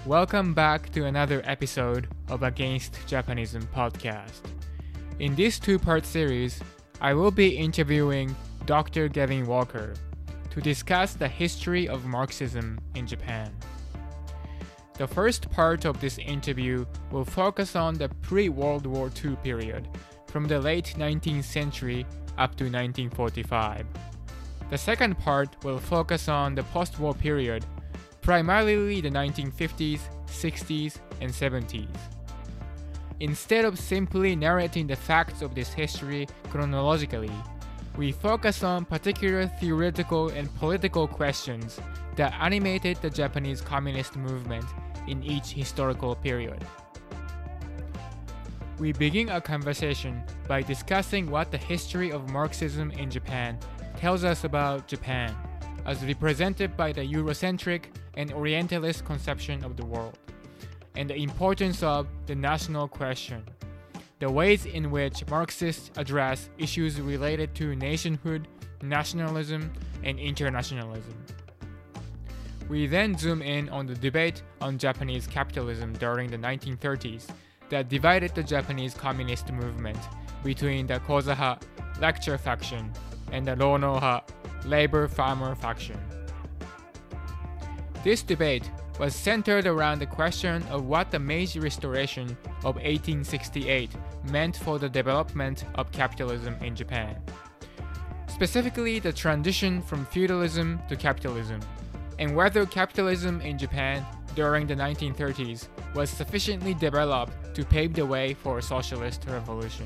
Welcome back to another episode of Against Japanism podcast. In this two-part series, I will be interviewing Dr. Gavin Walker to discuss the history of Marxism in Japan. The first part of this interview will focus on the pre-World War II period, from the late 19th century up to 1945. The second part will focus on the post-war period, primarily the 1950s, 60s, and 70s. Instead of simply narrating the facts of this history chronologically, we focus on particular theoretical and political questions that animated the Japanese communist movement in each historical period. We begin our conversation by discussing what the history of Marxism in Japan tells us about Japan, as represented by the Eurocentric and Orientalist conception of the world, and the importance of the national question, the ways in which Marxists address issues related to nationhood, nationalism, and internationalism. We then zoom in on the debate on Japanese capitalism during the 1930s that divided the Japanese communist movement between the Kozaha lecture faction and the Ronoha labor farmer faction. This debate was centered around the question of what the Meiji Restoration of 1868 meant for the development of capitalism in Japan. Specifically, the transition from feudalism to capitalism, and whether capitalism in Japan during the 1930s was sufficiently developed to pave the way for a socialist revolution.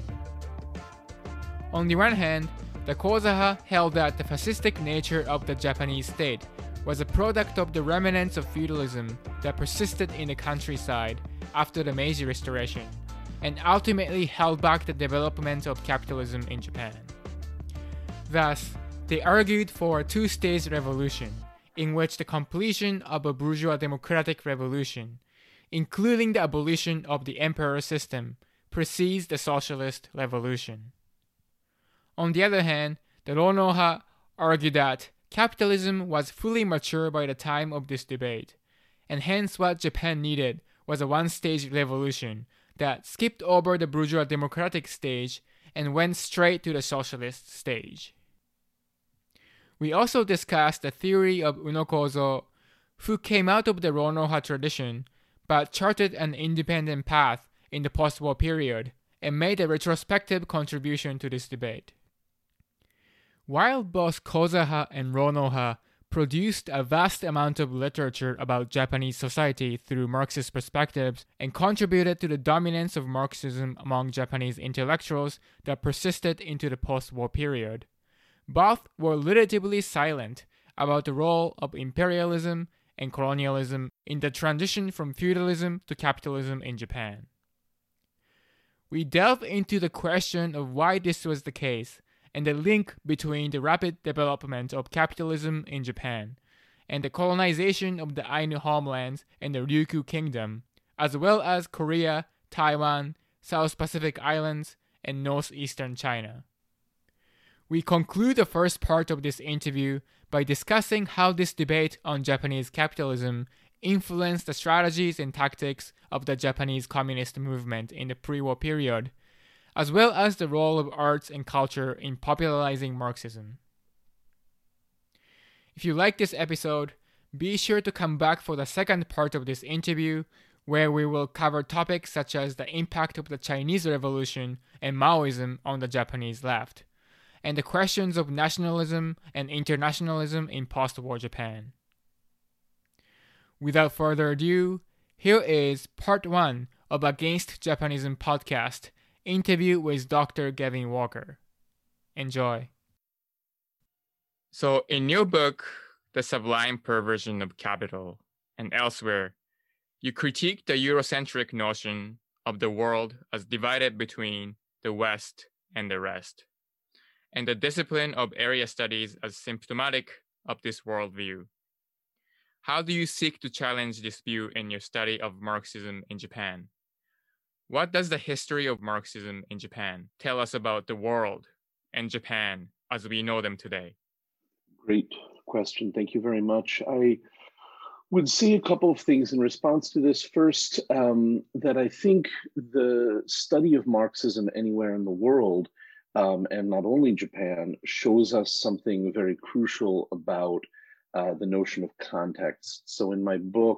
On the one hand, the Kozaha held that the fascistic nature of the Japanese state was a product of the remnants of feudalism that persisted in the countryside after the Meiji Restoration, and ultimately held back the development of capitalism in Japan. Thus, they argued for a two-stage revolution, in which the completion of a bourgeois democratic revolution, including the abolition of the emperor system, precedes the socialist revolution. On the other hand, the Ronoha argued that capitalism was fully mature by the time of this debate, and hence what Japan needed was a one-stage revolution that skipped over the bourgeois democratic stage and went straight to the socialist stage. We also discussed the theory of Uno Kozo, who came out of the Ronoha tradition but charted an independent path in the post-war period and made a retrospective contribution to this debate. While both Kozaha and Ronoha produced a vast amount of literature about Japanese society through Marxist perspectives and contributed to the dominance of Marxism among Japanese intellectuals that persisted into the post-war period, both were relatively silent about the role of imperialism and colonialism in the transition from feudalism to capitalism in Japan. We delve into the question of why this was the case and the link between the rapid development of capitalism in Japan and the colonization of the Ainu homelands and the Ryukyu Kingdom, as well as Korea, Taiwan, South Pacific Islands, and northeastern China. We conclude the first part of this interview by discussing how this debate on Japanese capitalism influenced the strategies and tactics of the Japanese communist movement in the pre-war period, as well as the role of arts and culture in popularizing Marxism. If you like this episode, be sure to come back for the second part of this interview, where we will cover topics such as the impact of the Chinese Revolution and Maoism on the Japanese left, and the questions of nationalism and internationalism in post-war Japan. Without further ado, here is part 1 of Against Japanism podcast, interview with Dr. Gavin Walker. Enjoy. So in your book, The Sublime Perversion of Capital, and elsewhere, you critique the Eurocentric notion of the world as divided between the West and the rest, and the discipline of area studies as symptomatic of this worldview. How do you seek to challenge this view in your study of Marxism in Japan? What does the history of Marxism in Japan tell us about the world and Japan as we know them today? Great question. Thank you very much. I Would say a couple of things in response to this. First, that I think the study of Marxism anywhere in the world, and not only Japan, shows us something very crucial about the notion of context. So in my book,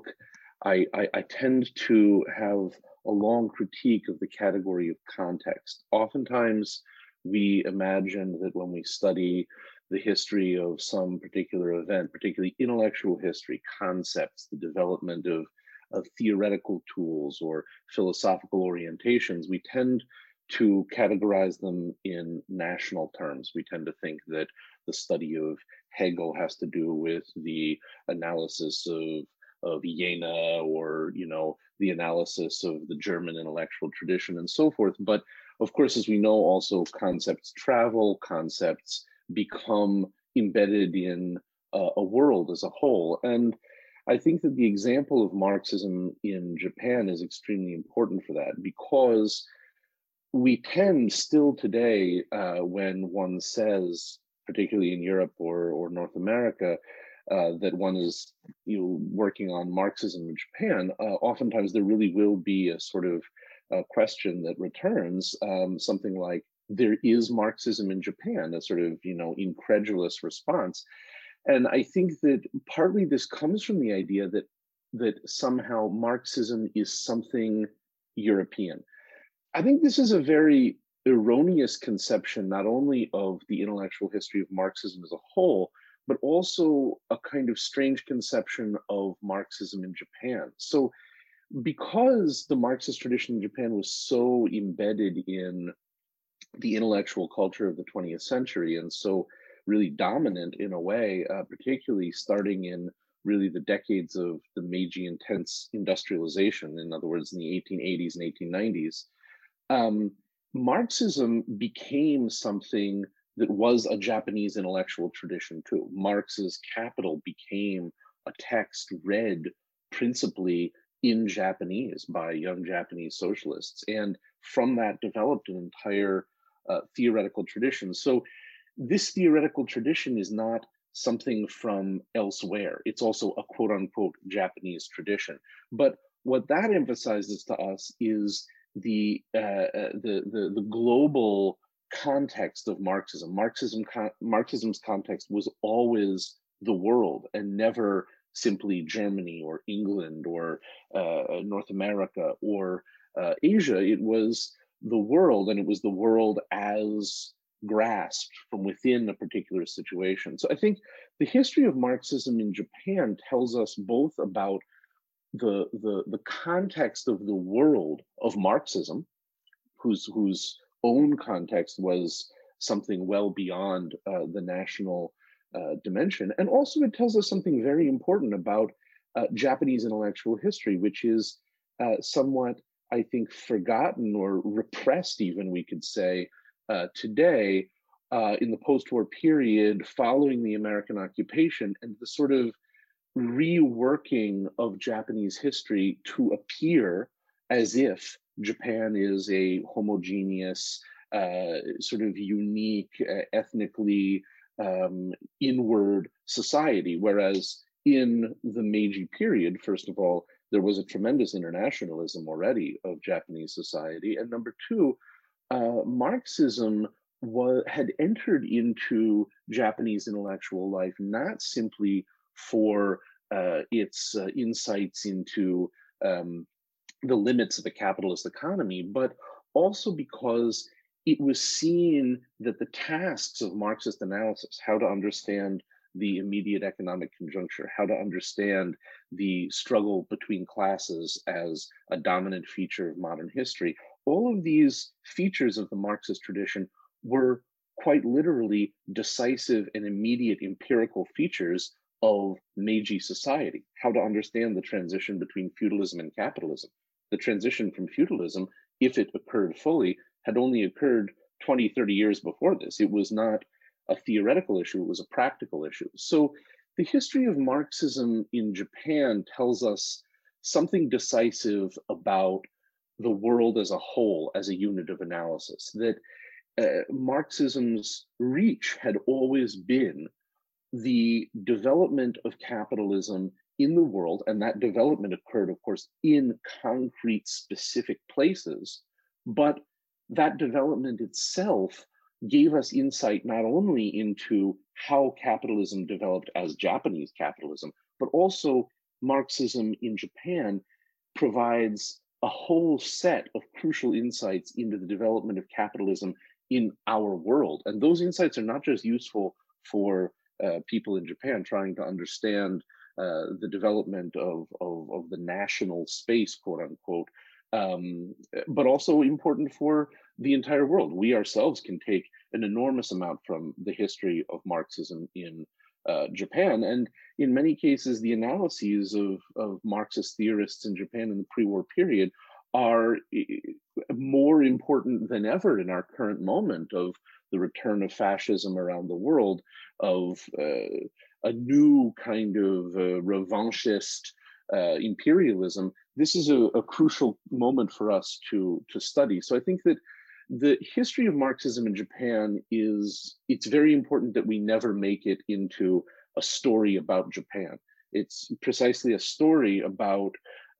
I tend to have a long critique of the category of context. Oftentimes, we imagine that when we study the history of some particular event, particularly intellectual history, concepts, the development of theoretical tools or philosophical orientations, we tend to categorize them in national terms. We tend to think that the study of Hegel has to do with the analysis of Jena, or the analysis of the German intellectual tradition and so forth. But of course, as we know, also concepts travel, concepts become embedded in a world as a whole. And I think that the example of Marxism in Japan is extremely important for that, because we tend still today, when one says, particularly in Europe or North America, that one is working on Marxism in Japan, oftentimes there really will be a sort of question that returns, something like, there is Marxism in Japan, a sort of incredulous response. And I think that partly this comes from the idea that somehow Marxism is something European. I think this is a very erroneous conception, not only of the intellectual history of Marxism as a whole, but also a kind of strange conception of Marxism in Japan. So because the Marxist tradition in Japan was so embedded in the intellectual culture of the 20th century, and so really dominant in a way, particularly starting in really the decades of the Meiji intense industrialization, in other words, in the 1880s and 1890s, Marxism became something that was a Japanese intellectual tradition too. Marx's Capital became a text read principally in Japanese by young Japanese socialists. And from that developed an entire theoretical tradition. So this theoretical tradition is not something from elsewhere. It's also a quote unquote Japanese tradition. But what that emphasizes to us is the global context of Marxism. Marxism's context was always the world, and never simply Germany or England or North America or Asia. It was the world, and it was the world as grasped from within a particular situation. So I think the history of Marxism in Japan tells us both about the context of the world of Marxism, whose own context was something well beyond the national dimension, and also it tells us something very important about Japanese intellectual history, which is somewhat, I think, forgotten or repressed, even we could say, today in the post-war period following the American occupation, and the sort of reworking of Japanese history to appear as if Japan is a homogeneous, sort of unique, ethnically inward society. Whereas in the Meiji period, first of all, there was a tremendous internationalism already of Japanese society. And number two, Marxism had entered into Japanese intellectual life not simply for its insights into the limits of the capitalist economy, but also because it was seen that the tasks of Marxist analysis, how to understand the immediate economic conjuncture, how to understand the struggle between classes as a dominant feature of modern history, all of these features of the Marxist tradition were quite literally decisive and immediate empirical features of Meiji society, how to understand the transition between feudalism and capitalism. The transition from feudalism, if it occurred fully, had only occurred 20, 30 years before this. It was not a theoretical issue, it was a practical issue. So the history of Marxism in Japan tells us something decisive about the world as a whole, as a unit of analysis, that Marxism's reach had always been the development of capitalism in the world, and that development occurred, of course, in concrete, specific places, but that development itself gave us insight not only into how capitalism developed as Japanese capitalism, but also Marxism in Japan provides a whole set of crucial insights into the development of capitalism in our world. And those insights are not just useful for people in Japan trying to understand the development of the national space, quote unquote, but also important for the entire world. We ourselves can take an enormous amount from the history of Marxism in Japan. And in many cases, the analyses of Marxist theorists in Japan in the pre-war period are more important than ever in our current moment of the return of fascism around the world, of a new kind of revanchist imperialism. This is a crucial moment for us to study. So I think that the history of Marxism in Japan it's very important that we never make it into a story about Japan. It's precisely a story about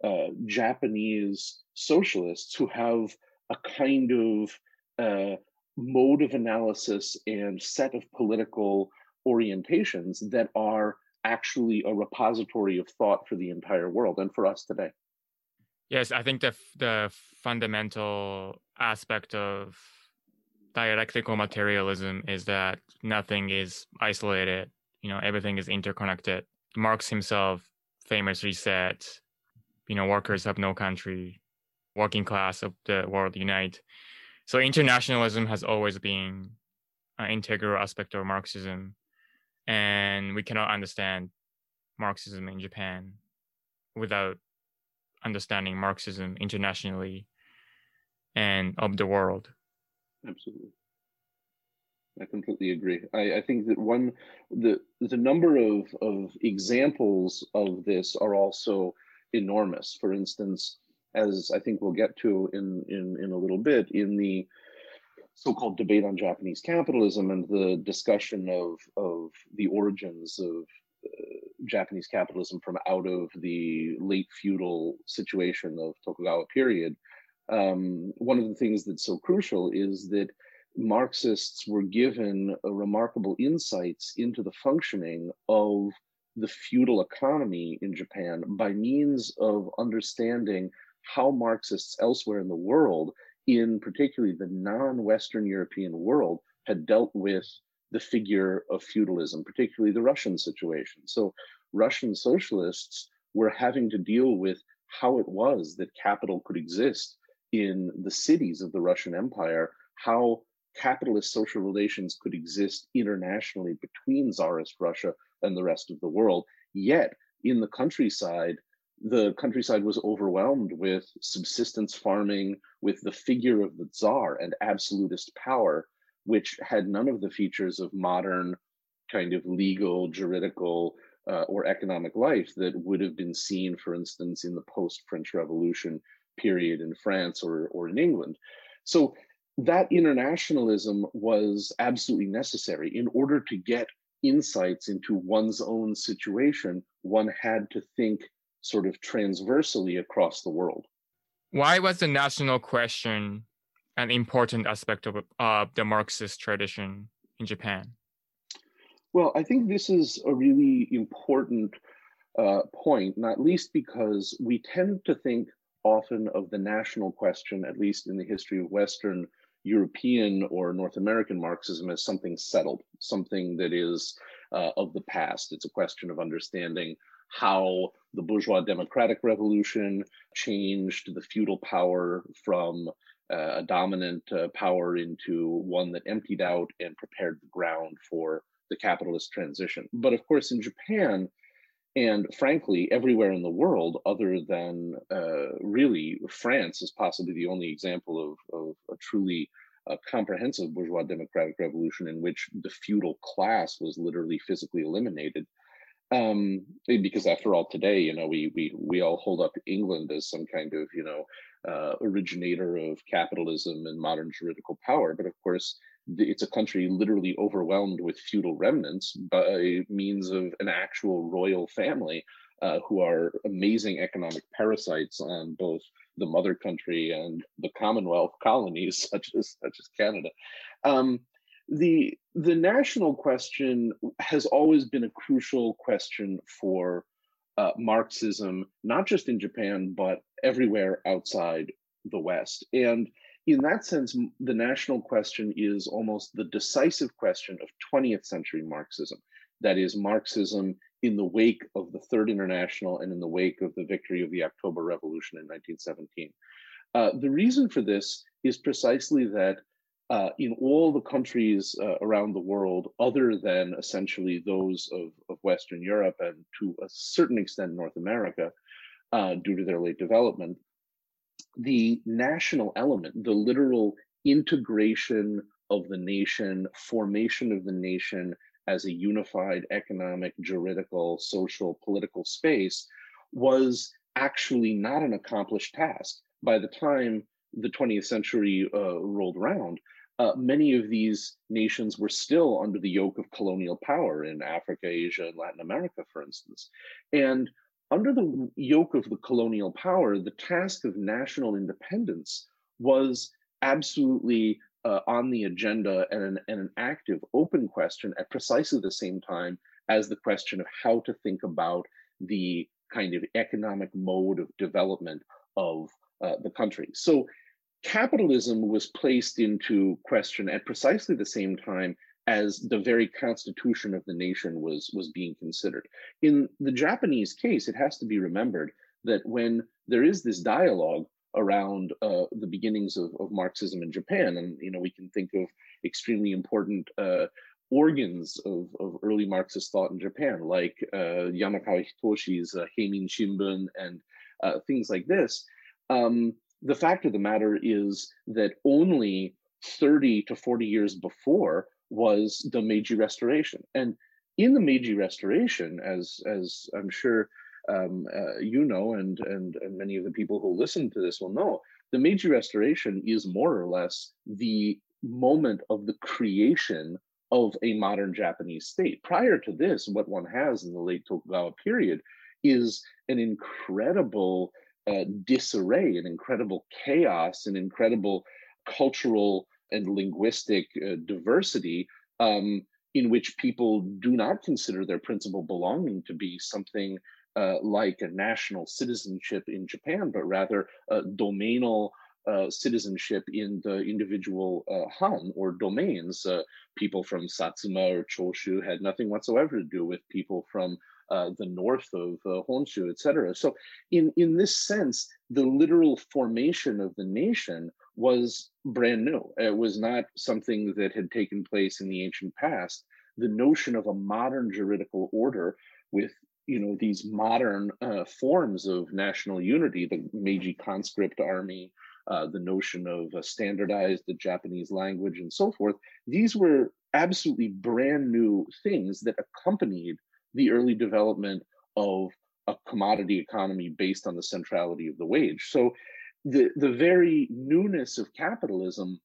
Japanese socialists who have a kind of mode of analysis and set of political orientations that are actually a repository of thought for the entire world and for us today. Yes, I think the fundamental aspect of dialectical materialism is that nothing is isolated. Everything is interconnected. Marx himself famously said, workers have no country, working class of the world unite. So internationalism has always been an integral aspect of Marxism, and we cannot understand Marxism in Japan without understanding Marxism internationally and of the world. Absolutely. I completely agree. I think that the number of examples of this are also enormous. For instance, as I think we'll get to in a little bit, in the so-called debate on Japanese capitalism and the discussion of the origins of Japanese capitalism from out of the late feudal situation of Tokugawa period, one of the things that's so crucial is that Marxists were given a remarkable insights into the functioning of the feudal economy in Japan by means of understanding how Marxists elsewhere in the world, in particularly the non-Western European world, had dealt with the figure of feudalism, particularly the Russian situation. So Russian socialists were having to deal with how it was that capital could exist in the cities of the Russian Empire, how capitalist social relations could exist internationally between Tsarist Russia and the rest of the world. Yet in the countryside was overwhelmed with subsistence farming, with the figure of the Tsar and absolutist power, which had none of the features of modern kind of legal, juridical, or economic life that would have been seen, for instance, in the post-French Revolution period in France or in England. So that internationalism was absolutely necessary. In order to get insights into one's own situation, one had to think sort of transversally across the world. Why was the national question an important aspect of the Marxist tradition in Japan? Well, I think this is a really important point, not least because we tend to think often of the national question, at least in the history of Western European or North American Marxism, as something settled, something that is of the past. It's a question of understanding how the bourgeois democratic revolution changed the feudal power from a dominant power into one that emptied out and prepared the ground for the capitalist transition. But of course, in Japan, and frankly, everywhere in the world, other than really France is possibly the only example of a truly comprehensive bourgeois democratic revolution in which the feudal class was literally physically eliminated. Because after all, today, we all hold up England as some kind of, originator of capitalism and modern juridical power. But of course, It's a country literally overwhelmed with feudal remnants by means of an actual royal family who are amazing economic parasites on both the mother country and the Commonwealth colonies, such as Canada. Um, the national question has always been a crucial question for Marxism, not just in Japan, but everywhere outside the West. And in that sense, the national question is almost the decisive question of 20th century Marxism. That is, Marxism in the wake of the Third International and in the wake of the victory of the October Revolution in 1917. The reason for this is precisely that in all the countries around the world, other than essentially those of Western Europe and to a certain extent North America, due to their late development, the national element, the literal integration of the nation, formation of the nation as a unified economic, juridical, social, political space, was actually not an accomplished task. By the time the 20th century rolled around, many of these nations were still under the yoke of colonial power in Africa, Asia, and Latin America, for instance. And under the yoke of the colonial power, the task of national independence was absolutely on the agenda and an active, open question at precisely the same time as the question of how to think about the kind of economic mode of development of the country. So capitalism was placed into question at precisely the same time as the very constitution of the nation was being considered. In the Japanese case, it has to be remembered that when there is this dialogue around the beginnings of Marxism in Japan, and we can think of extremely important organs of early Marxist thought in Japan, like Yamakawa Hitoshi's Heimin Shimbun and things like this. The fact of the matter is that only 30 to 40 years before was the Meiji Restoration. And in the Meiji Restoration, as I'm sure you know, and many of the people who listen to this will know, the Meiji Restoration is more or less the moment of the creation of a modern Japanese state. Prior to this, what one has in the late Tokugawa period is an incredible disarray, an incredible chaos, an incredible cultural and linguistic diversity in which people do not consider their principal belonging to be something like a national citizenship in Japan, but rather domainal citizenship in the individual han or domains. People from Satsuma or Choshu had nothing whatsoever to do with people from the north of Honshu, etc. So in this sense, the literal formation of the nation was brand new. It was not something that had taken place in the ancient past. The notion of a modern juridical order with these modern forms of national unity, the Meiji conscript army, the notion of standardized the Japanese language and so forth, these were absolutely brand new things that accompanied the early development of a commodity economy based on the centrality of the wage. So the very newness of capitalism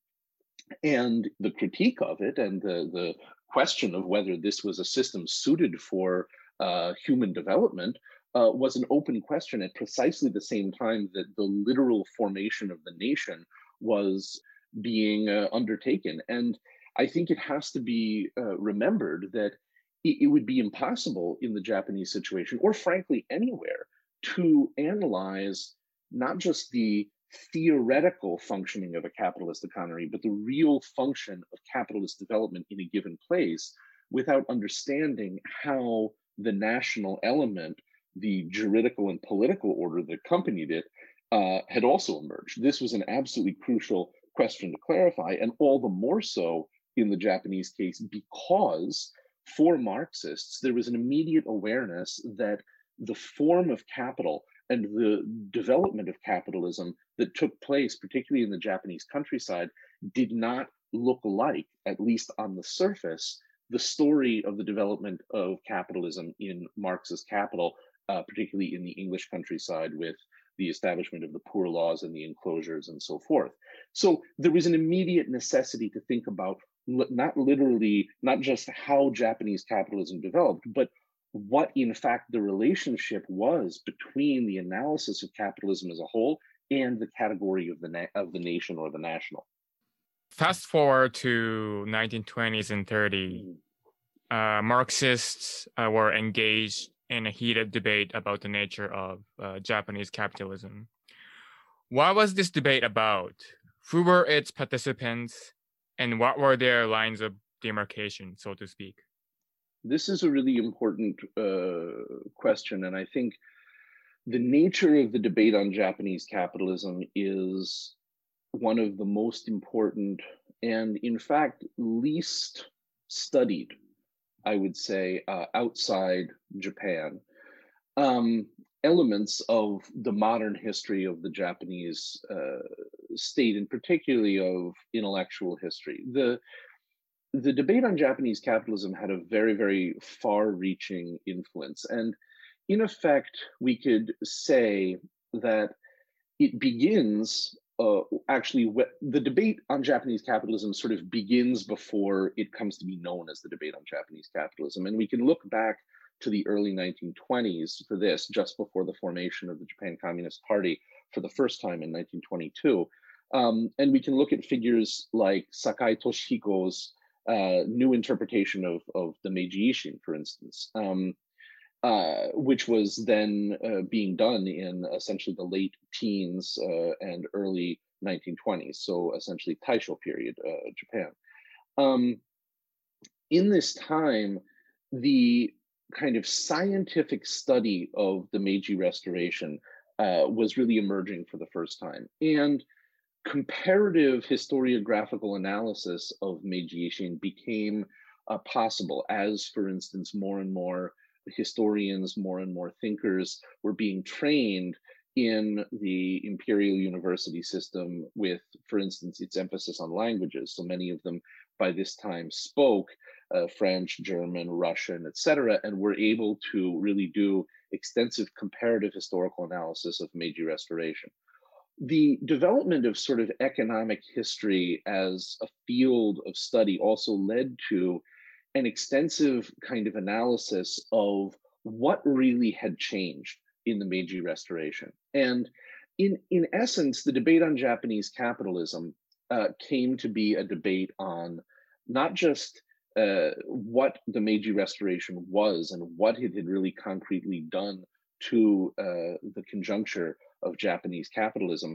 and the critique of it and the question of whether this was a system suited for human development was an open question at precisely the same time that the literal formation of the nation was being undertaken. And I think it has to be remembered that it would be impossible in the Japanese situation, or frankly anywhere, to analyze not just the theoretical functioning of a capitalist economy, but the real function of capitalist development in a given place without understanding how the national element, the juridical and political order that accompanied it, had also emerged. This was an absolutely crucial question to clarify, and all the more so in the Japanese case because for Marxists, there was an immediate awareness that the form of capital and the development of capitalism that took place, particularly in the Japanese countryside, did not look like, at least on the surface, the story of the development of capitalism in Marx's Capital, particularly in the English countryside with the establishment of the poor laws and the enclosures and so forth. So there was an immediate necessity to think about not literally, not just how Japanese capitalism developed, but what in fact the relationship was between the analysis of capitalism as a whole and the category of the nation or the national. Fast forward to 1920s and 30s, Marxists were engaged in a heated debate about the nature of Japanese capitalism. What was this debate about? Who were its participants, and what were their lines of demarcation, so to speak? This is a really important question, and I think the nature of the debate on Japanese capitalism is one of the most important and, in fact, least studied, I would say, outside Japan, elements of the modern history of the Japanese state, and particularly of intellectual history. The debate on Japanese capitalism had a very, very far-reaching influence. And in effect, we could say that it begins, the debate on Japanese capitalism sort of begins before it comes to be known as the debate on Japanese capitalism. And we can look back to the early 1920s for this, just before the formation of the Japan Communist Party for the first time in 1922. And we can look at figures like Sakai Toshihiko's new interpretation of the Meiji Ishin, for instance, which was then being done in essentially the late teens and early 1920s, so essentially Taisho period Japan. In this time, the kind of scientific study of the Meiji Restoration was really emerging for the first time. And comparative historiographical analysis of Meiji Ishin became possible as, for instance, more and more historians, more and more thinkers were being trained in the imperial university system with, for instance, its emphasis on languages. So many of them by this time spoke French, German, Russian, etc., and were able to really do extensive comparative historical analysis of Meiji Restoration. The development of sort of economic history as a field of study also led to an extensive kind of analysis of what really had changed in the Meiji Restoration. And in essence, the debate on Japanese capitalism came to be a debate on not just what the Meiji Restoration was and what it had really concretely done to the conjuncture of Japanese capitalism,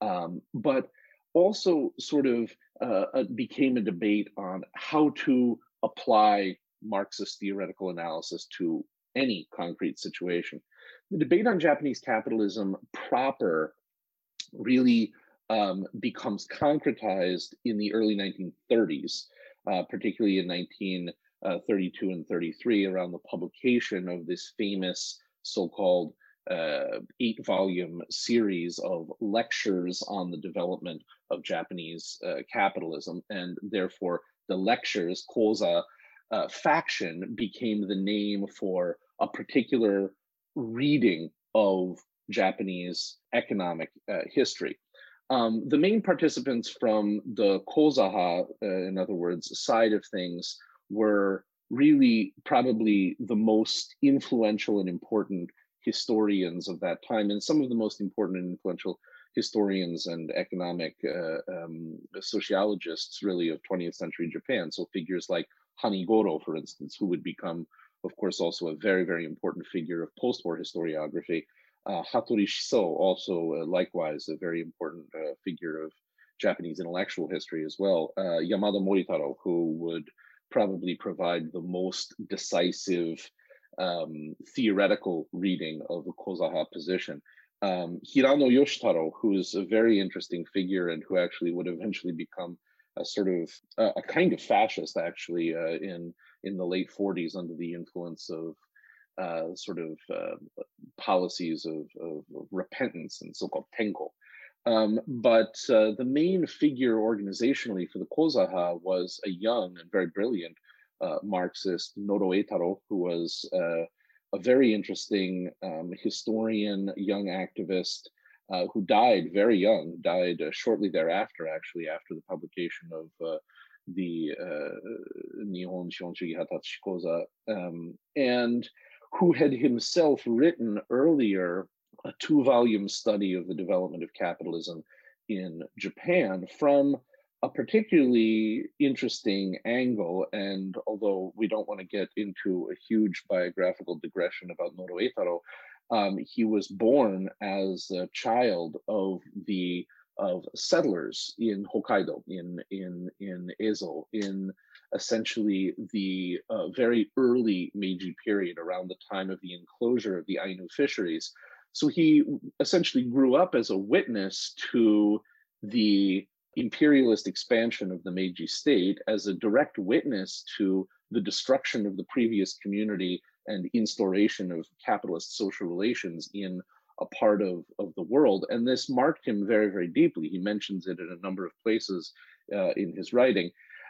but also sort of became a debate on how to apply Marxist theoretical analysis to any concrete situation. The debate on Japanese capitalism proper really becomes concretized in the early 1930s, particularly in 1932 and 33, around the publication of this famous so-called 8-volume series of lectures on the development of Japanese capitalism, and therefore the lectures, Koza faction, became the name for a particular reading of Japanese economic history. The main participants from the Kozaha, in other words, side of things, were really probably the most influential and important historians of that time, and some of the most important and influential historians and economic sociologists, really, of 20th century Japan. So figures like Hanigoro, for instance, who would become, of course, also a very, very important figure of post-war historiography. Hattori Shiso, also likewise a very important figure of Japanese intellectual history as well. Yamada Moritaro, who would probably provide the most decisive theoretical reading of the Kozaha position. Hirano Yoshitaro, who is a very interesting figure and who actually would eventually become a sort of a kind of fascist, actually, in the late 40s under the influence of policies of repentance and so-called tenko. But the main figure organizationally for the Kozaha was a young and very brilliant Marxist, Noro Eitaro, who was a very interesting historian, young activist, who died very young, died shortly thereafter, actually, after the publication of the Nihon Shonshugi Hatachi Koza, and who had himself written earlier a 2-volume study of the development of capitalism in Japan from a particularly interesting angle. And although we don't want to get into a huge biographical digression about Noro Eitaro, he was born as a child of settlers in Hokkaido, in Ezo, in essentially the very early Meiji period, around the time of the enclosure of the Ainu fisheries. So he essentially grew up as a witness to the imperialist expansion of the Meiji state, as a direct witness to the destruction of the previous community and instauration of capitalist social relations in a part of the world. And this marked him very, very deeply. He mentions it in a number of places in his writing.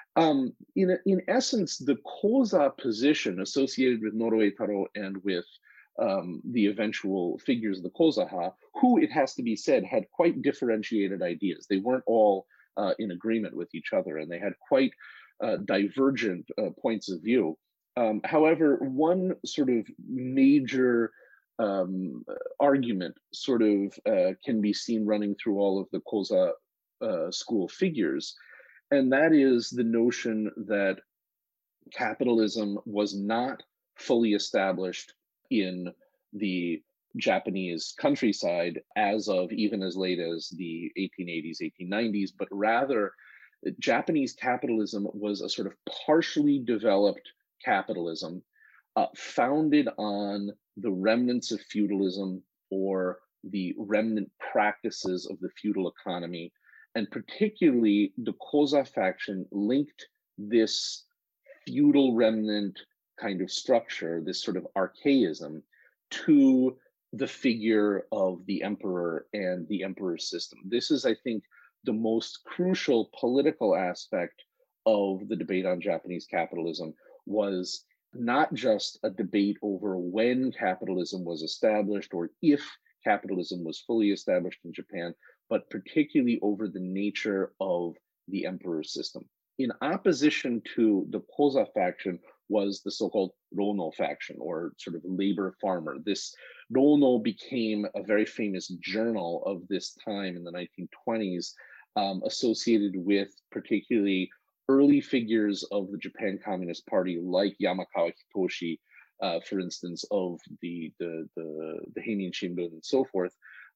In essence, the Koza position associated with Noro Eitaro and with the eventual figures of the Kozaha, who, it has to be said, had quite differentiated ideas. They weren't all in agreement with each other, and they had quite divergent points of view. However, one sort of major argument sort of can be seen running through all of the Koza school figures, and that is the notion that capitalism was not fully established in the Japanese countryside as of even as late as the 1880s, 1890s, but rather Japanese capitalism was a sort of partially developed capitalism founded on the remnants of feudalism or the remnant practices of the feudal economy. And particularly the Koza faction linked this feudal remnant kind of structure, this sort of archaism, to the figure of the emperor and the emperor's system. This is, I think, the most crucial political aspect of the debate on Japanese capitalism, was not just a debate over when capitalism was established or if capitalism was fully established in Japan, but particularly over the nature of the emperor's system. In opposition to the Koza faction was the so-called Rono faction, or sort of labor farmer. This Rono became a very famous journal of this time in the 1920s, associated with particularly early figures of the Japan Communist Party, like Yamakawa Hitoshi, for instance, of the Heinin Shimbun and so forth,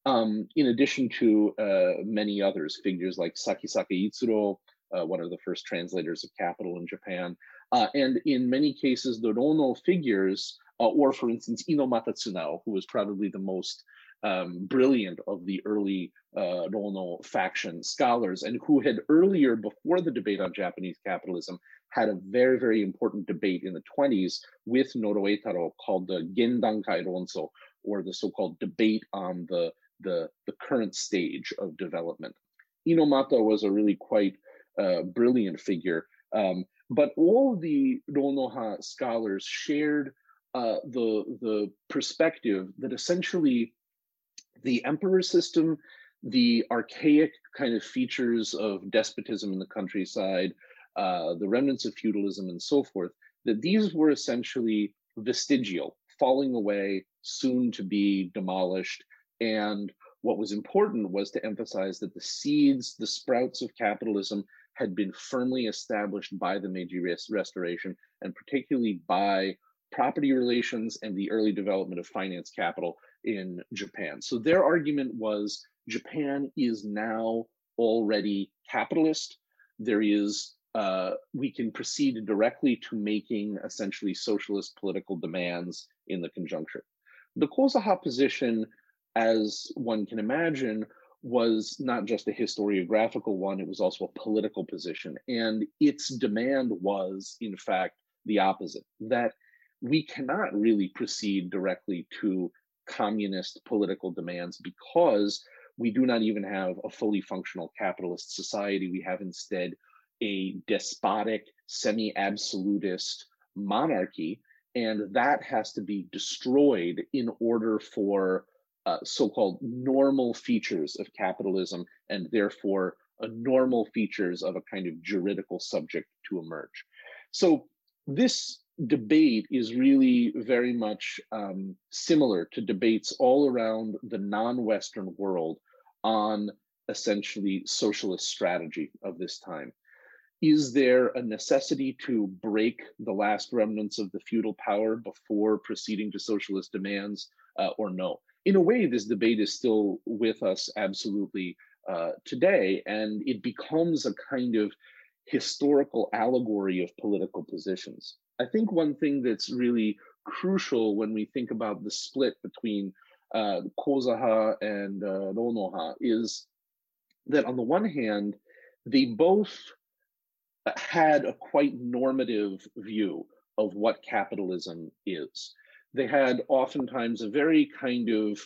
in addition to many others, figures like Sakisaka Itsuro, one of the first translators of Capital in Japan. And in many cases, the Rono figures, or for instance, Inomata Tsunao, who was probably the most brilliant of the early Rono faction scholars, and who had earlier, before the debate on Japanese capitalism, had a very, very important debate in the 20s with Noro Eitaro called the Gendankai Ronso, or the so-called debate on the current stage of development. Inomata was a really quite brilliant figure, but all the Ronoha scholars shared the perspective that essentially the emperor system, the archaic kind of features of despotism in the countryside, the remnants of feudalism and so forth, that these were essentially vestigial, falling away, soon to be demolished. And what was important was to emphasize that the seeds, the sprouts of capitalism had been firmly established by the Meiji Restoration, and particularly by property relations and the early development of finance capital in Japan. So their argument was Japan is now already capitalist. There is, we can proceed directly to making essentially socialist political demands in the conjuncture. The Kozaha position, as one can imagine, was not just a historiographical one, it was also a political position. And its demand was, in fact, the opposite, that we cannot really proceed directly to communist political demands because we do not even have a fully functional capitalist society. We have instead a despotic, semi-absolutist monarchy, and that has to be destroyed in order for so-called normal features of capitalism, and therefore normal features of a kind of juridical subject to emerge. So this debate is really very much similar to debates all around the non-Western world on essentially socialist strategy of this time. Is there a necessity to break the last remnants of the feudal power before proceeding to socialist demands, or no? In a way, this debate is still with us absolutely today, and it becomes a kind of historical allegory of political positions. I think one thing that's really crucial when we think about the split between Kozaha and Ronoha is that on the one hand, they both had a quite normative view of what capitalism is. They had oftentimes a very kind of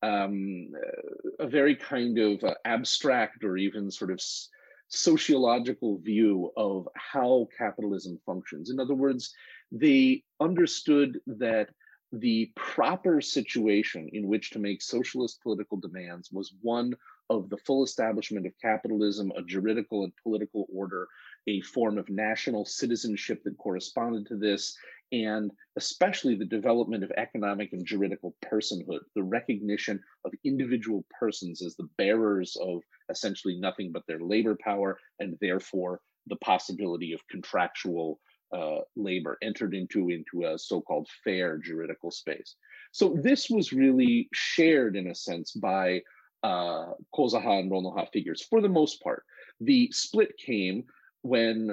abstract or even sort of sociological view of how capitalism functions. In other words, they understood that the proper situation in which to make socialist political demands was one of the full establishment of capitalism, a juridical and political order, a form of national citizenship that corresponded to this, and especially the development of economic and juridical personhood, the recognition of individual persons as the bearers of essentially nothing but their labor power, and therefore the possibility of contractual labor entered into a so-called fair juridical space. So this was really shared in a sense by Kozaha and Ronoha figures for the most part. The split came when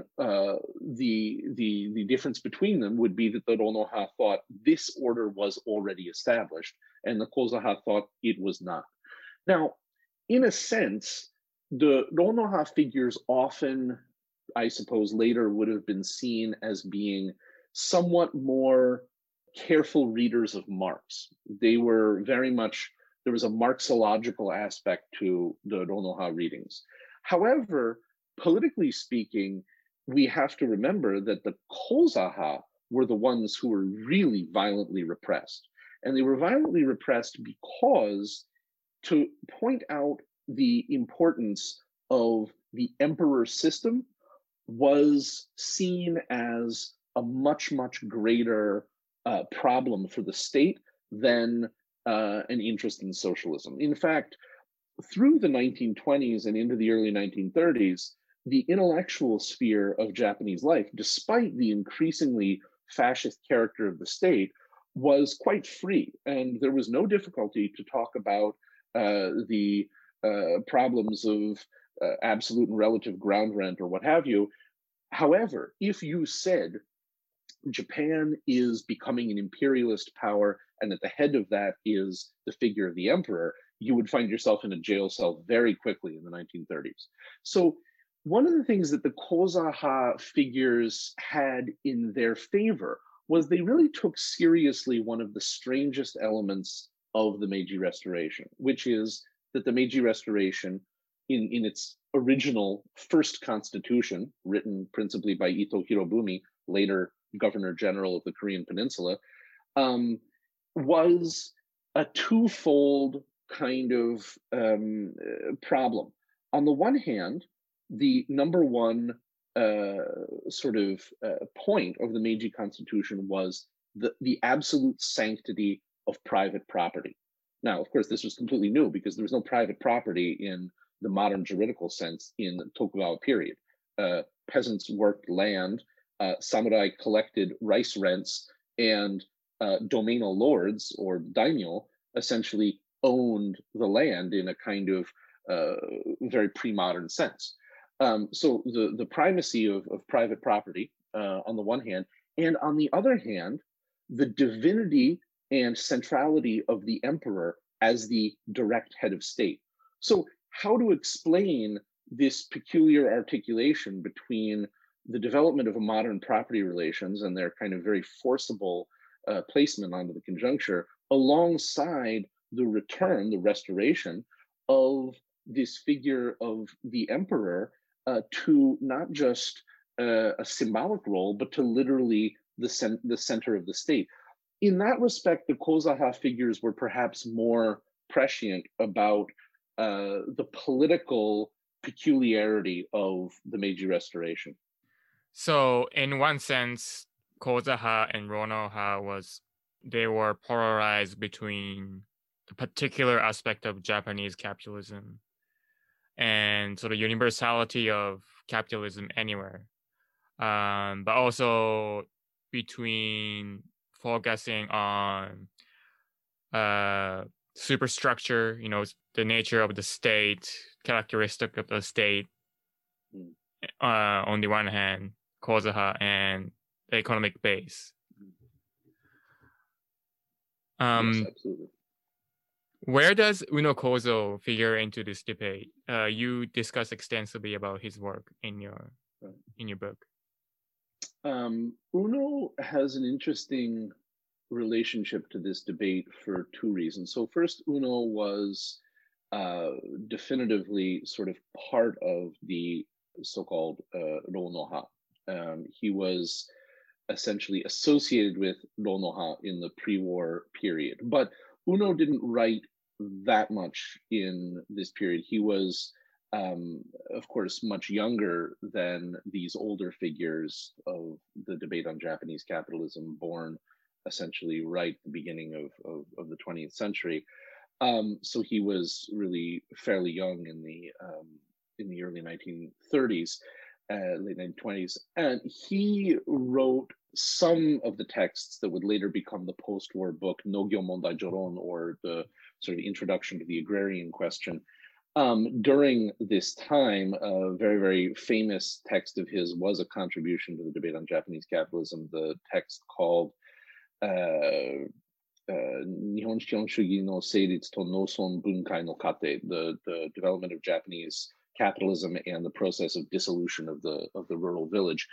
the difference between them would be that the Ronoha thought this order was already established, and the Kozaha thought it was not. Now, in a sense, the Ronoha figures often, I suppose, later would have been seen as being somewhat more careful readers of Marx. They were very much, there was a Marxological aspect to the Ronoha readings. However, politically speaking, we have to remember that the Kozaha were the ones who were really violently repressed. And they were violently repressed because, to point out the importance of the emperor system, was seen as a much, much greater problem for the state than an interest in socialism. In fact, through the 1920s and into the early 1930s, the intellectual sphere of Japanese life, despite the increasingly fascist character of the state, was quite free. And there was no difficulty to talk about the problems of absolute and relative ground rent or what have you. However, if you said Japan is becoming an imperialist power and at the head of that is the figure of the emperor, you would find yourself in a jail cell very quickly in the 1930s. So one of the things that the Kozaha figures had in their favor was they really took seriously one of the strangest elements of the Meiji Restoration, which is that the Meiji Restoration, in its original first constitution, written principally by Ito Hirobumi, later Governor General of the Korean Peninsula, was a twofold kind of problem. On the one hand, the number one point of the Meiji Constitution was the absolute sanctity of private property. Now, of course, this was completely new because there was no private property in the modern juridical sense in the Tokugawa period. Peasants worked land, samurai collected rice rents, and domainal lords or daimyo essentially owned the land in a kind of very pre-modern sense. So the primacy of private property on the one hand, and on the other hand, the divinity and centrality of the emperor as the direct head of state. So how to explain this peculiar articulation between the development of a modern property relations and their kind of very forcible placement onto the conjuncture alongside the return, the restoration of this figure of the emperor to not just a symbolic role, but to literally the center of the state. In that respect, the Kozaha figures were perhaps more prescient about the political peculiarity of the Meiji Restoration. So in one sense, Kozaha and Ronoha they were polarized between a particular aspect of Japanese capitalism and sort of universality of capitalism anywhere. But also between focusing on superstructure, the nature of the state, characteristic of the state, on the one hand, Kozaha, and the economic base. Yes, absolutely. Where does Uno Kozo figure into this debate? You discuss extensively about his work in your book. Uno has an interesting relationship to this debate for two reasons. So first, Uno was definitively sort of part of the so-called Ronoha. He was essentially associated with Ronoha in the pre-war period. But Uno didn't write that much in this period. He was, of course, much younger than these older figures of the debate on Japanese capitalism, born essentially right at the beginning of the 20th century. So he was really fairly young in the early 1930s, late 1920s, and he wrote some of the texts that would later become the post-war book Nogyo Mondai Joron, or the sort of introduction to the agrarian question. During this time, a very, very famous text of his was a contribution to the debate on Japanese capitalism, the text called Nihon Shion Shugi no Seiritsu to Noson Bunkai no Kate, the development of Japanese capitalism and the process of dissolution of the rural village.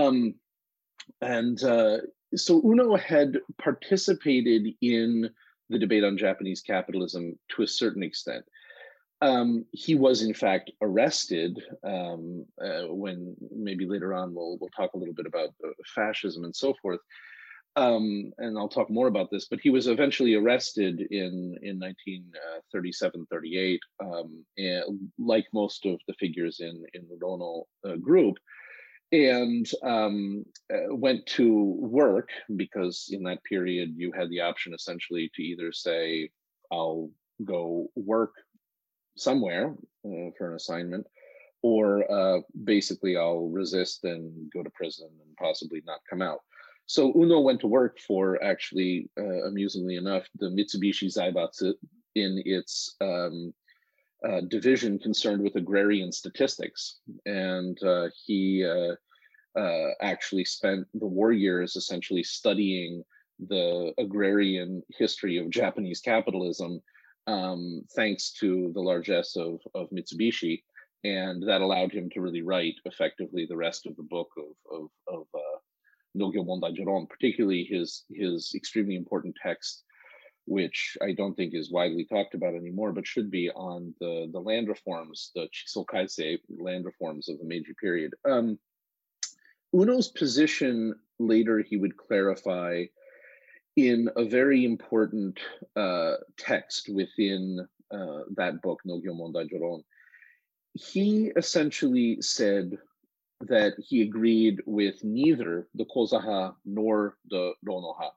So Uno had participated in the debate on Japanese capitalism to a certain extent. He was in fact arrested when, maybe later on we'll talk a little bit about fascism and so forth. And I'll talk more about this, but he was eventually arrested in 1937-38, like most of the figures in the Rono group, and went to work, because in that period you had the option essentially to either say, I'll go work somewhere for an assignment, or basically I'll resist and go to prison and possibly not come out. So Uno went to work for, actually, amusingly enough, the Mitsubishi Zaibatsu in its division concerned with agrarian statistics. And he actually spent the war years essentially studying the agrarian history of Japanese capitalism, thanks to the largesse of Mitsubishi. And that allowed him to really write effectively the rest of the book of Nogyo Mondai Joron, particularly his extremely important text, which I don't think is widely talked about anymore, but should be, on the land reforms, the Chiso Kaisei land reforms of the Meiji period. Uno's position later he would clarify in a very important text within that book, Nogyo Mondai Joron. He essentially said that he agreed with neither the Kozaha nor the Ronoha.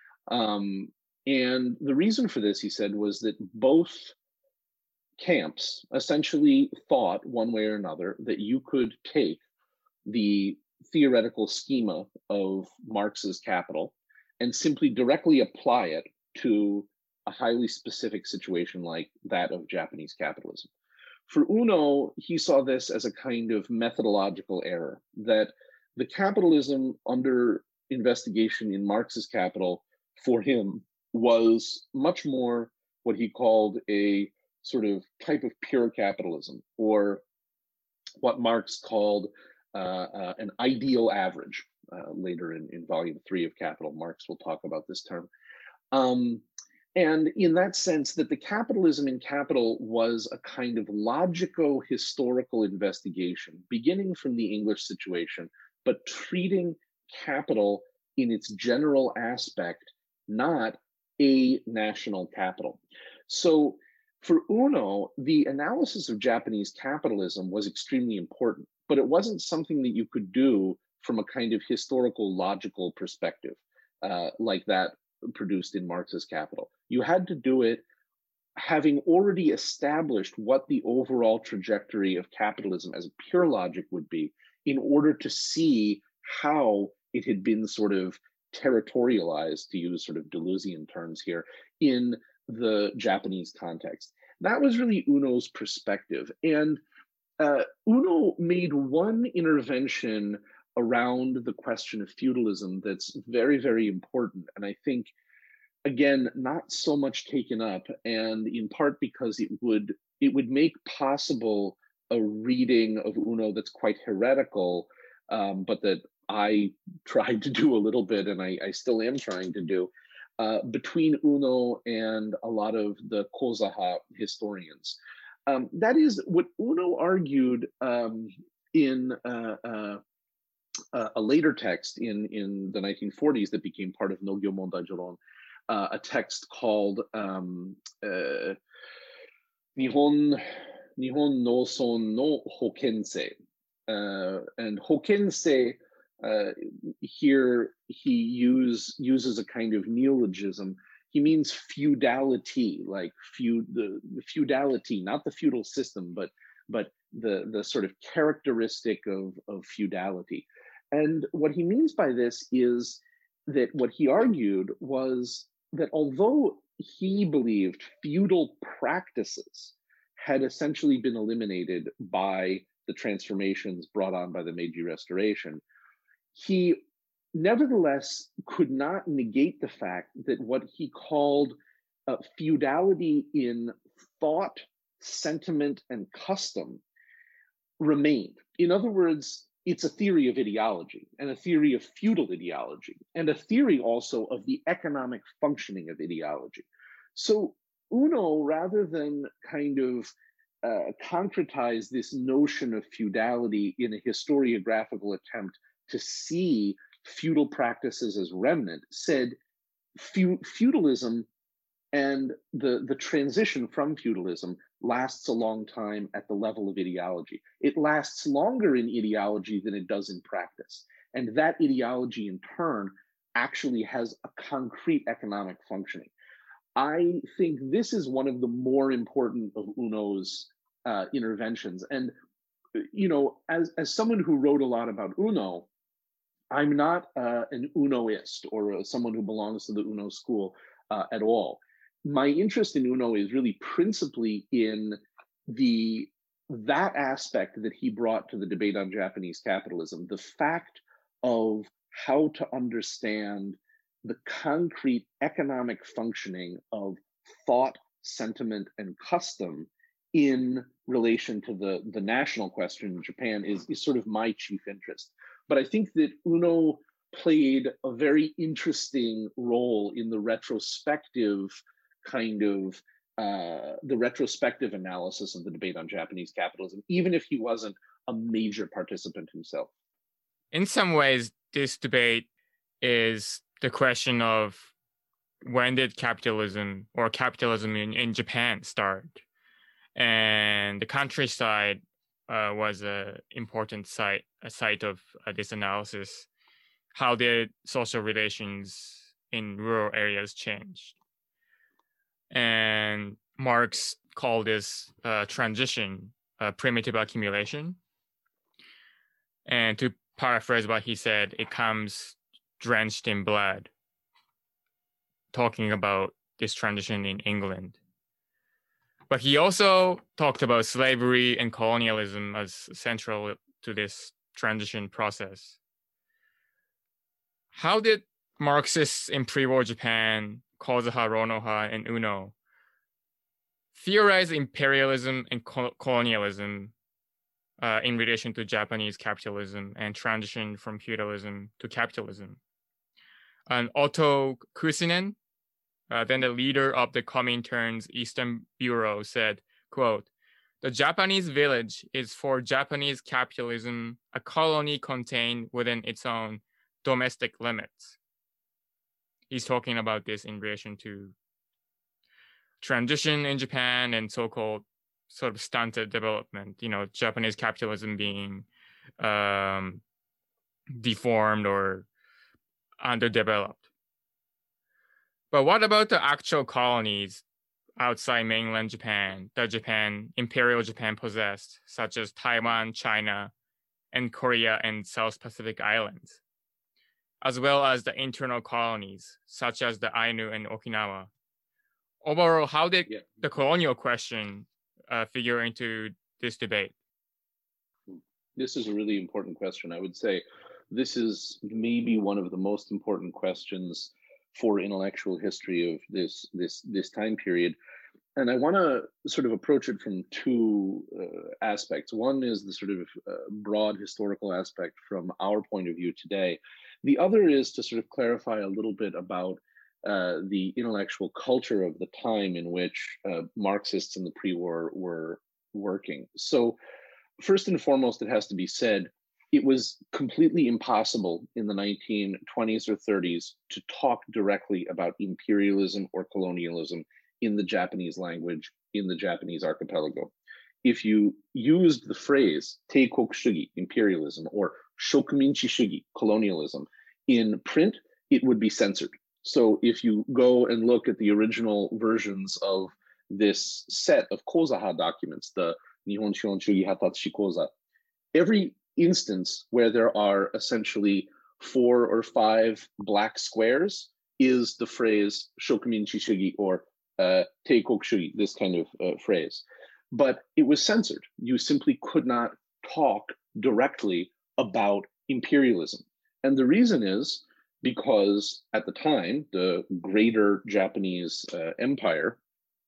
And the reason for this, he said, was that both camps essentially thought, one way or another, that you could take the theoretical schema of Marx's Capital and simply directly apply it to a highly specific situation like that of Japanese capitalism. For Uno, he saw this as a kind of methodological error, that the capitalism under investigation in Marx's Capital, for him, was much more what he called a sort of type of pure capitalism, or what Marx called an ideal average. Later in volume 3 of Capital, Marx will talk about this term. And in that sense, that the capitalism in Capital was a kind of logico-historical investigation, beginning from the English situation, but treating capital in its general aspect, not a national capital. So For Uno, the analysis of Japanese capitalism was extremely important, but it wasn't something that you could do from a kind of historical, logical perspective like that produced in Marx's Capital. You had to do it having already established what the overall trajectory of capitalism as a pure logic would be in order to see how it had been sort of territorialized, to use sort of Deleuzian terms here, in the Japanese context. That was really Uno's perspective. And Uno made one intervention around the question of feudalism that's very, very important. And I think, again, not so much taken up, and in part because it would make possible a reading of Uno that's quite heretical, but that I tried to do a little bit, and I still am trying to do, between Uno and a lot of the Kozaha historians. That is what Uno argued in a later text in the 1940s that became part of Nogyo Mondai Joron, a text called Nihon Noson no Hokensei. And Hokensei, here he uses a kind of neologism. He means feudality, like the feudality, not the feudal system, but the sort of characteristic of feudality. And what he means by this is that what he argued was that although he believed feudal practices had essentially been eliminated by the transformations brought on by the Meiji Restoration, he nevertheless could not negate the fact that what he called feudality in thought, sentiment, and custom remained. In other words, it's a theory of ideology, and a theory of feudal ideology, and a theory also of the economic functioning of ideology. So Uno, rather than kind of concretize this notion of feudality in a historiographical attempt to see feudal practices as remnant, said feudalism and the transition from feudalism lasts a long time at the level of ideology. It lasts longer in ideology than it does in practice. And that ideology, in turn, actually has a concrete economic functioning. I think this is one of the more important of Uno's interventions. And, you know, as someone who wrote a lot about Uno, I'm not an Unoist or someone who belongs to the Uno school at all. My interest in Uno is really principally in that aspect that he brought to the debate on Japanese capitalism, the fact of how to understand the concrete economic functioning of thought, sentiment, and custom in relation to the national question in Japan is sort of my chief interest. But I think that Uno played a very interesting role in the retrospective kind of the retrospective analysis of the debate on Japanese capitalism, even if he wasn't a major participant himself. In some ways, this debate is the question of when did capitalism in Japan start? And the countryside was an important site of this analysis. How did social relations in rural areas change? And Marx called this transition primitive accumulation. And to paraphrase what he said, it comes drenched in blood, talking about this transition in England. But he also talked about slavery and colonialism as central to this transition process. How did Marxists in pre-war Japan, Kozaha, Ronoha, and Uno, theorize imperialism and colonialism in relation to Japanese capitalism and transition from feudalism to capitalism? And Otto Kusinen, then the leader of the Comintern's Eastern Bureau, said, quote, "The Japanese village is for Japanese capitalism a colony contained within its own domestic limits." He's talking about this in relation to transition in Japan and so-called sort of stunted development, Japanese capitalism being deformed or underdeveloped. But what about the actual colonies outside mainland Japan that Imperial Japan possessed, such as Taiwan, China, and Korea and South Pacific Islands, as well as the internal colonies, such as the Ainu and Okinawa? Overall, how did the colonial question figure into this debate? This is a really important question. I would say this is maybe one of the most important questions for intellectual history of this time period. And I want to sort of approach it from two aspects. One is the sort of broad historical aspect from our point of view today. The other is to sort of clarify a little bit about the intellectual culture of the time in which Marxists in the pre-war were working. So first and foremost, it has to be said, it was completely impossible in the 1920s or 30s to talk directly about imperialism or colonialism in the Japanese language, in the Japanese archipelago. If you used the phrase teikokushugi, imperialism, or shokuminchi shugi, colonialism, in print, it would be censored. So if you go and look at the original versions of this set of Kozaha documents, the Nihon Shihon Shugi Hatatsushi Koza, every instance where there are essentially 4 or 5 black squares is the phrase shokuminchi shugi or teikokushugi, this kind of phrase. But it was censored. You simply could not talk directly about imperialism. And the reason is because at the time, the greater Japanese empire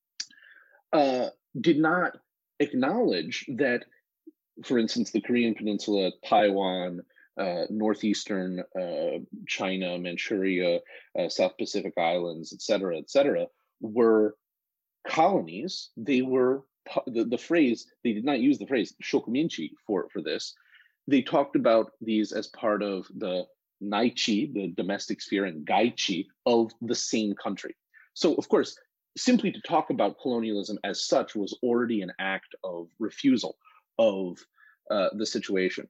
did not acknowledge that, for instance, the Korean Peninsula, Taiwan, northeastern China, Manchuria, South Pacific Islands, et cetera, were colonies. They were the phrase, they did not use the phrase shokuminchi for this. They talked about these as part of the naichi, the domestic sphere, and gaichi of the same country. So, of course, simply to talk about colonialism as such was already an act of refusal of the situation.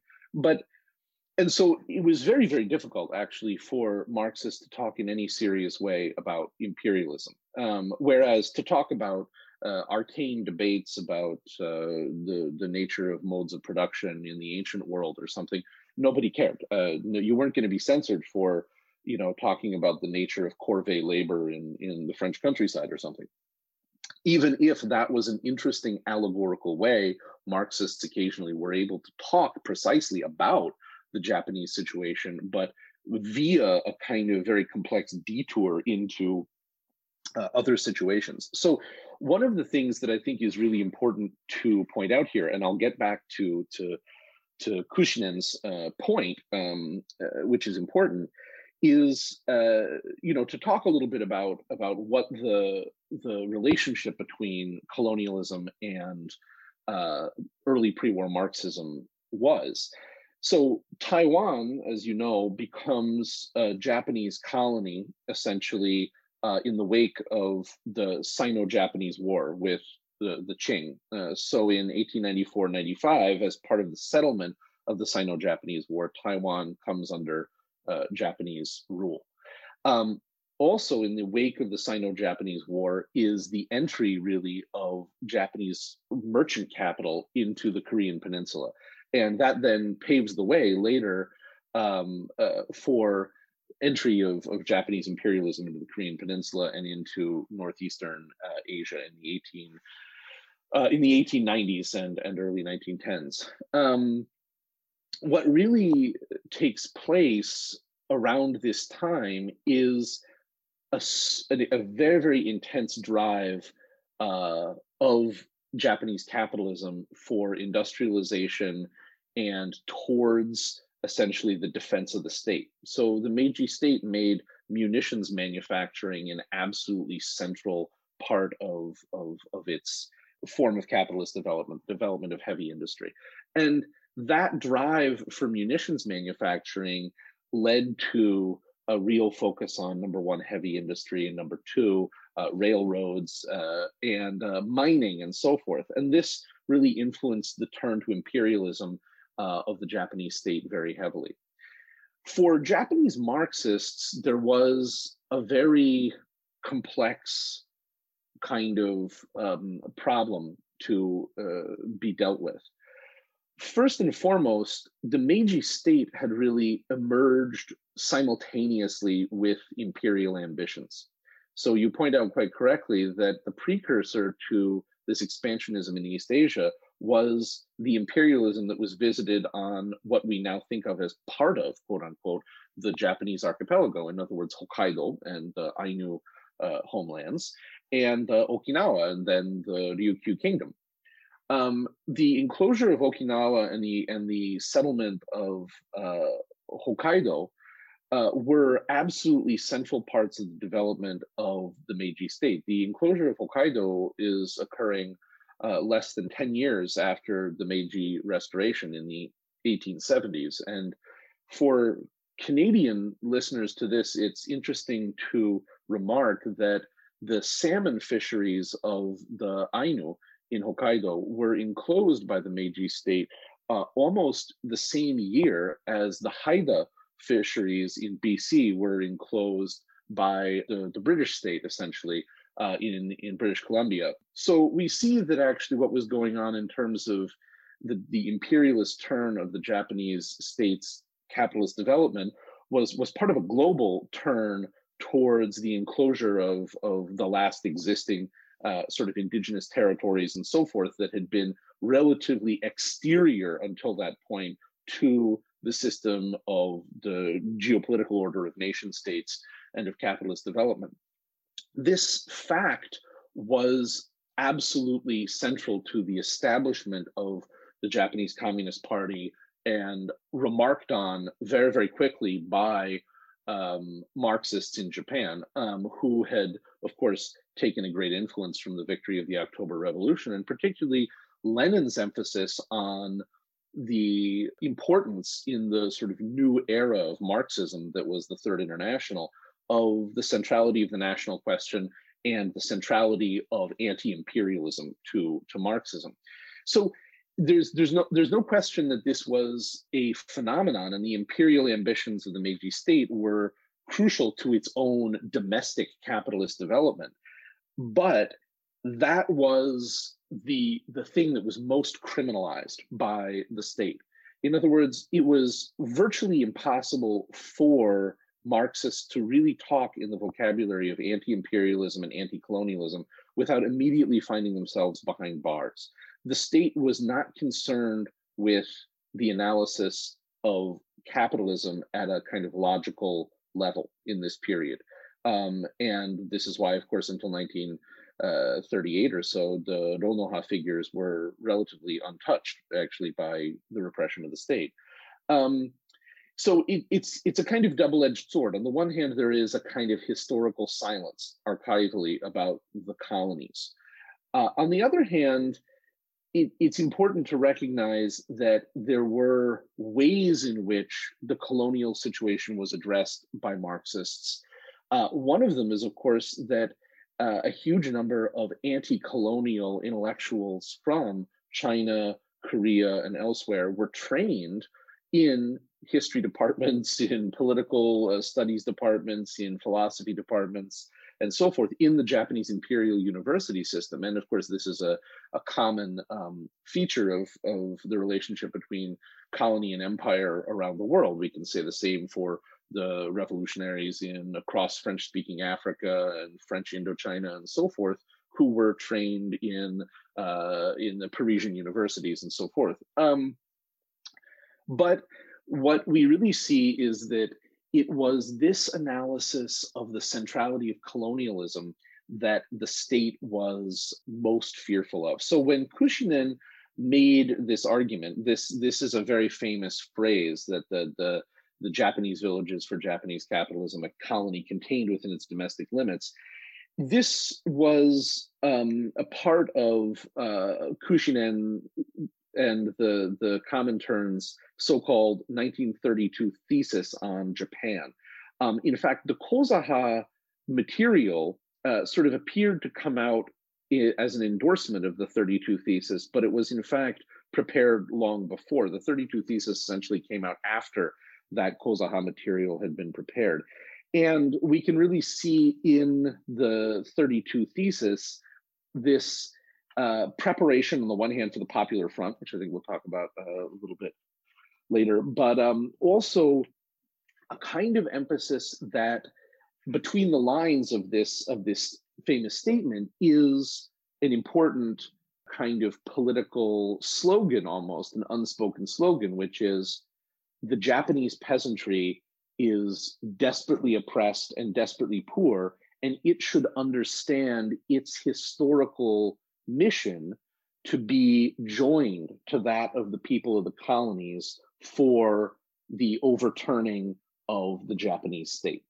And so it was very, very difficult, actually, for Marxists to talk in any serious way about imperialism. Whereas to talk about arcane debates about the nature of modes of production in the ancient world or something, nobody cared. You weren't going to be censored for, talking about the nature of corvée labor in the French countryside or something. Even if that was an interesting allegorical way, Marxists occasionally were able to talk precisely about the Japanese situation, but via a kind of very complex detour into other situations. So one of the things that I think is really important to point out here, and I'll get back to Kushinen's point, which is important, is to talk a little bit about what the relationship between colonialism and early pre-war Marxism was. So Taiwan, as you know, becomes a Japanese colony essentially in the wake of the Sino-Japanese War with the Qing. So in 1894-95, as part of the settlement of the Sino-Japanese War, Taiwan comes under Japanese rule. Also in the wake of the Sino-Japanese War is the entry really of Japanese merchant capital into the Korean Peninsula. And that then paves the way later for entry of Japanese imperialism into the Korean Peninsula and into northeastern Asia in the 1890s and early 1910s. What really takes place around this time is a very, very intense drive of Japanese capitalism for industrialization and towards essentially the defense of the state. So the Meiji state made munitions manufacturing an absolutely central part of its form of capitalist development of heavy industry. And that drive for munitions manufacturing led to a real focus on, number one, heavy industry, and number two, railroads and mining and so forth. And this really influenced the turn to imperialism of the Japanese state very heavily. For Japanese Marxists, there was a very complex kind of problem to be dealt with. First and foremost, the Meiji state had really emerged simultaneously with imperial ambitions. So you point out quite correctly that the precursor to this expansionism in East Asia was the imperialism that was visited on what we now think of as part of, quote unquote, the Japanese archipelago. In other words, Hokkaido and the Ainu homelands, and Okinawa, and then the Ryukyu kingdom. The enclosure of Okinawa and the settlement of Hokkaido were absolutely central parts of the development of the Meiji state. The enclosure of Hokkaido is occurring less than 10 years after the Meiji Restoration in the 1870s. And for Canadian listeners to this, it's interesting to remark that the salmon fisheries of the Ainu in Hokkaido were enclosed by the Meiji state almost the same year as the Haida fisheries in BC were enclosed by the British state, essentially, in British Columbia. So we see that actually what was going on in terms of the imperialist turn of the Japanese state's capitalist development was part of a global turn towards the enclosure of the last existing sort of indigenous territories and so forth that had been relatively exterior until that point to the system of the geopolitical order of nation states and of capitalist development. This fact was absolutely central to the establishment of the Japanese Communist Party and remarked on very, very quickly by Marxists in Japan, who had, of course, taken a great influence from the victory of the October Revolution, and particularly Lenin's emphasis on the importance in the sort of new era of Marxism that was the Third International of the centrality of the national question and the centrality of anti-imperialism to Marxism. So there's no question that this was a phenomenon, and the imperial ambitions of the Meiji state were crucial to its own domestic capitalist development. But that was the thing that was most criminalized by the state. In other words, it was virtually impossible for Marxists to really talk in the vocabulary of anti-imperialism and anti-colonialism without immediately finding themselves behind bars. The state was not concerned with the analysis of capitalism at a kind of logical level in this period. And this is why, of course, until 1938 or so, the Ronoha figures were relatively untouched, actually, by the repression of the state. So it's a kind of double-edged sword. On the one hand, there is a kind of historical silence archivally about the colonies. On the other hand, it's important to recognize that there were ways in which the colonial situation was addressed by Marxists. One of them is, of course, that a huge number of anti-colonial intellectuals from China, Korea, and elsewhere were trained in history departments, in political studies departments, in philosophy departments, and so forth in the Japanese imperial university system. And of course, this is a common feature of the relationship between colony and empire around the world. We can say the same for the revolutionaries across French-speaking Africa and French Indochina and so forth, who were trained in the Parisian universities and so forth. But what we really see is that it was this analysis of the centrality of colonialism that the state was most fearful of. So when Kushinen made this argument, this is a very famous phrase that the Japanese villages for Japanese capitalism, a colony contained within its domestic limits. This was a part of Kushinen and the Comintern's so-called 1932 thesis on Japan. In fact, the Kozaha material sort of appeared to come out as an endorsement of the 32 thesis, but it was in fact prepared long before. The 32 thesis essentially came out after that Kozaha material had been prepared. And we can really see in the 32 thesis this preparation on the one hand for the Popular Front, which I think we'll talk about a little bit later, but also a kind of emphasis that between the lines of this famous statement is an important kind of political slogan, almost an unspoken slogan, which is the Japanese peasantry is desperately oppressed and desperately poor, and it should understand its historical mission to be joined to that of the people of the colonies for the overturning of the Japanese state.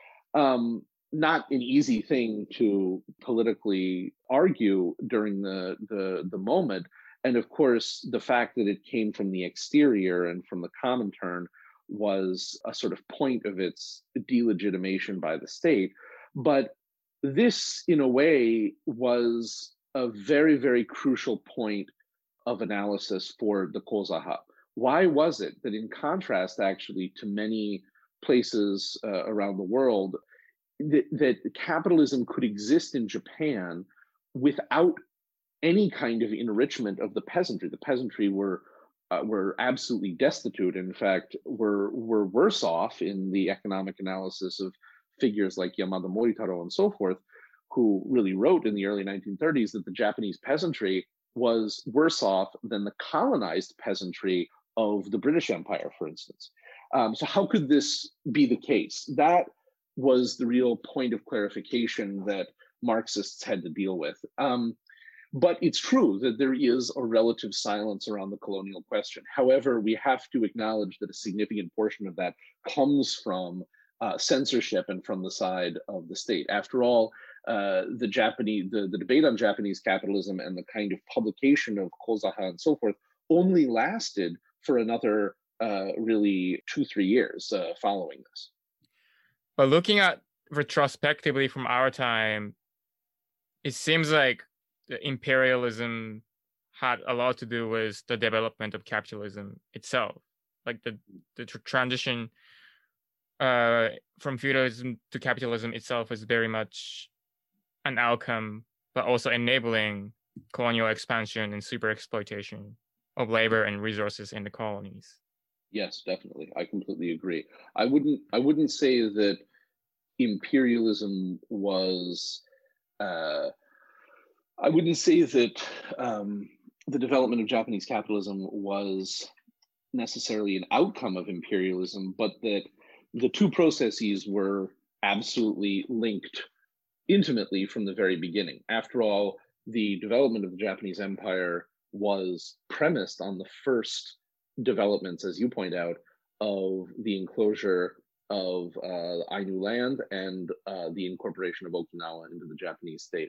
Not an easy thing to politically argue during the moment. And of course, the fact that it came from the exterior and from the Comintern was a sort of point of its delegitimation by the state. But this, in a way, was a very, very crucial point of analysis for the Kozaha. Why was it that, in contrast, actually, to many places around the world, that capitalism could exist in Japan without any kind of enrichment of the peasantry? The peasantry were absolutely destitute. In fact, were worse off in the economic analysis of figures like Yamada Moritaro and so forth, who really wrote in the early 1930s that the Japanese peasantry was worse off than the colonized peasantry of the British Empire, for instance. So how could this be the case? That was the real point of clarification that Marxists had to deal with. But it's true that there is a relative silence around the colonial question. However, we have to acknowledge that a significant portion of that comes from censorship and from the side of the state. After all, the debate on Japanese capitalism and the kind of publication of Kozaha and so forth only lasted for another really 2-3 years following this. But looking at retrospectively from our time, it seems like the imperialism had a lot to do with the development of capitalism itself. Like the transition from feudalism to capitalism itself is very much an outcome, but also enabling colonial expansion and super exploitation of labor and resources in the colonies. Yes, definitely. I completely agree. I wouldn't say that imperialism was. I wouldn't say that the development of Japanese capitalism was necessarily an outcome of imperialism, but that the two processes were absolutely linked intimately from the very beginning. After all, the development of the Japanese empire was premised on the first developments, as you point out, of the enclosure of Ainu land and the incorporation of Okinawa into the Japanese state.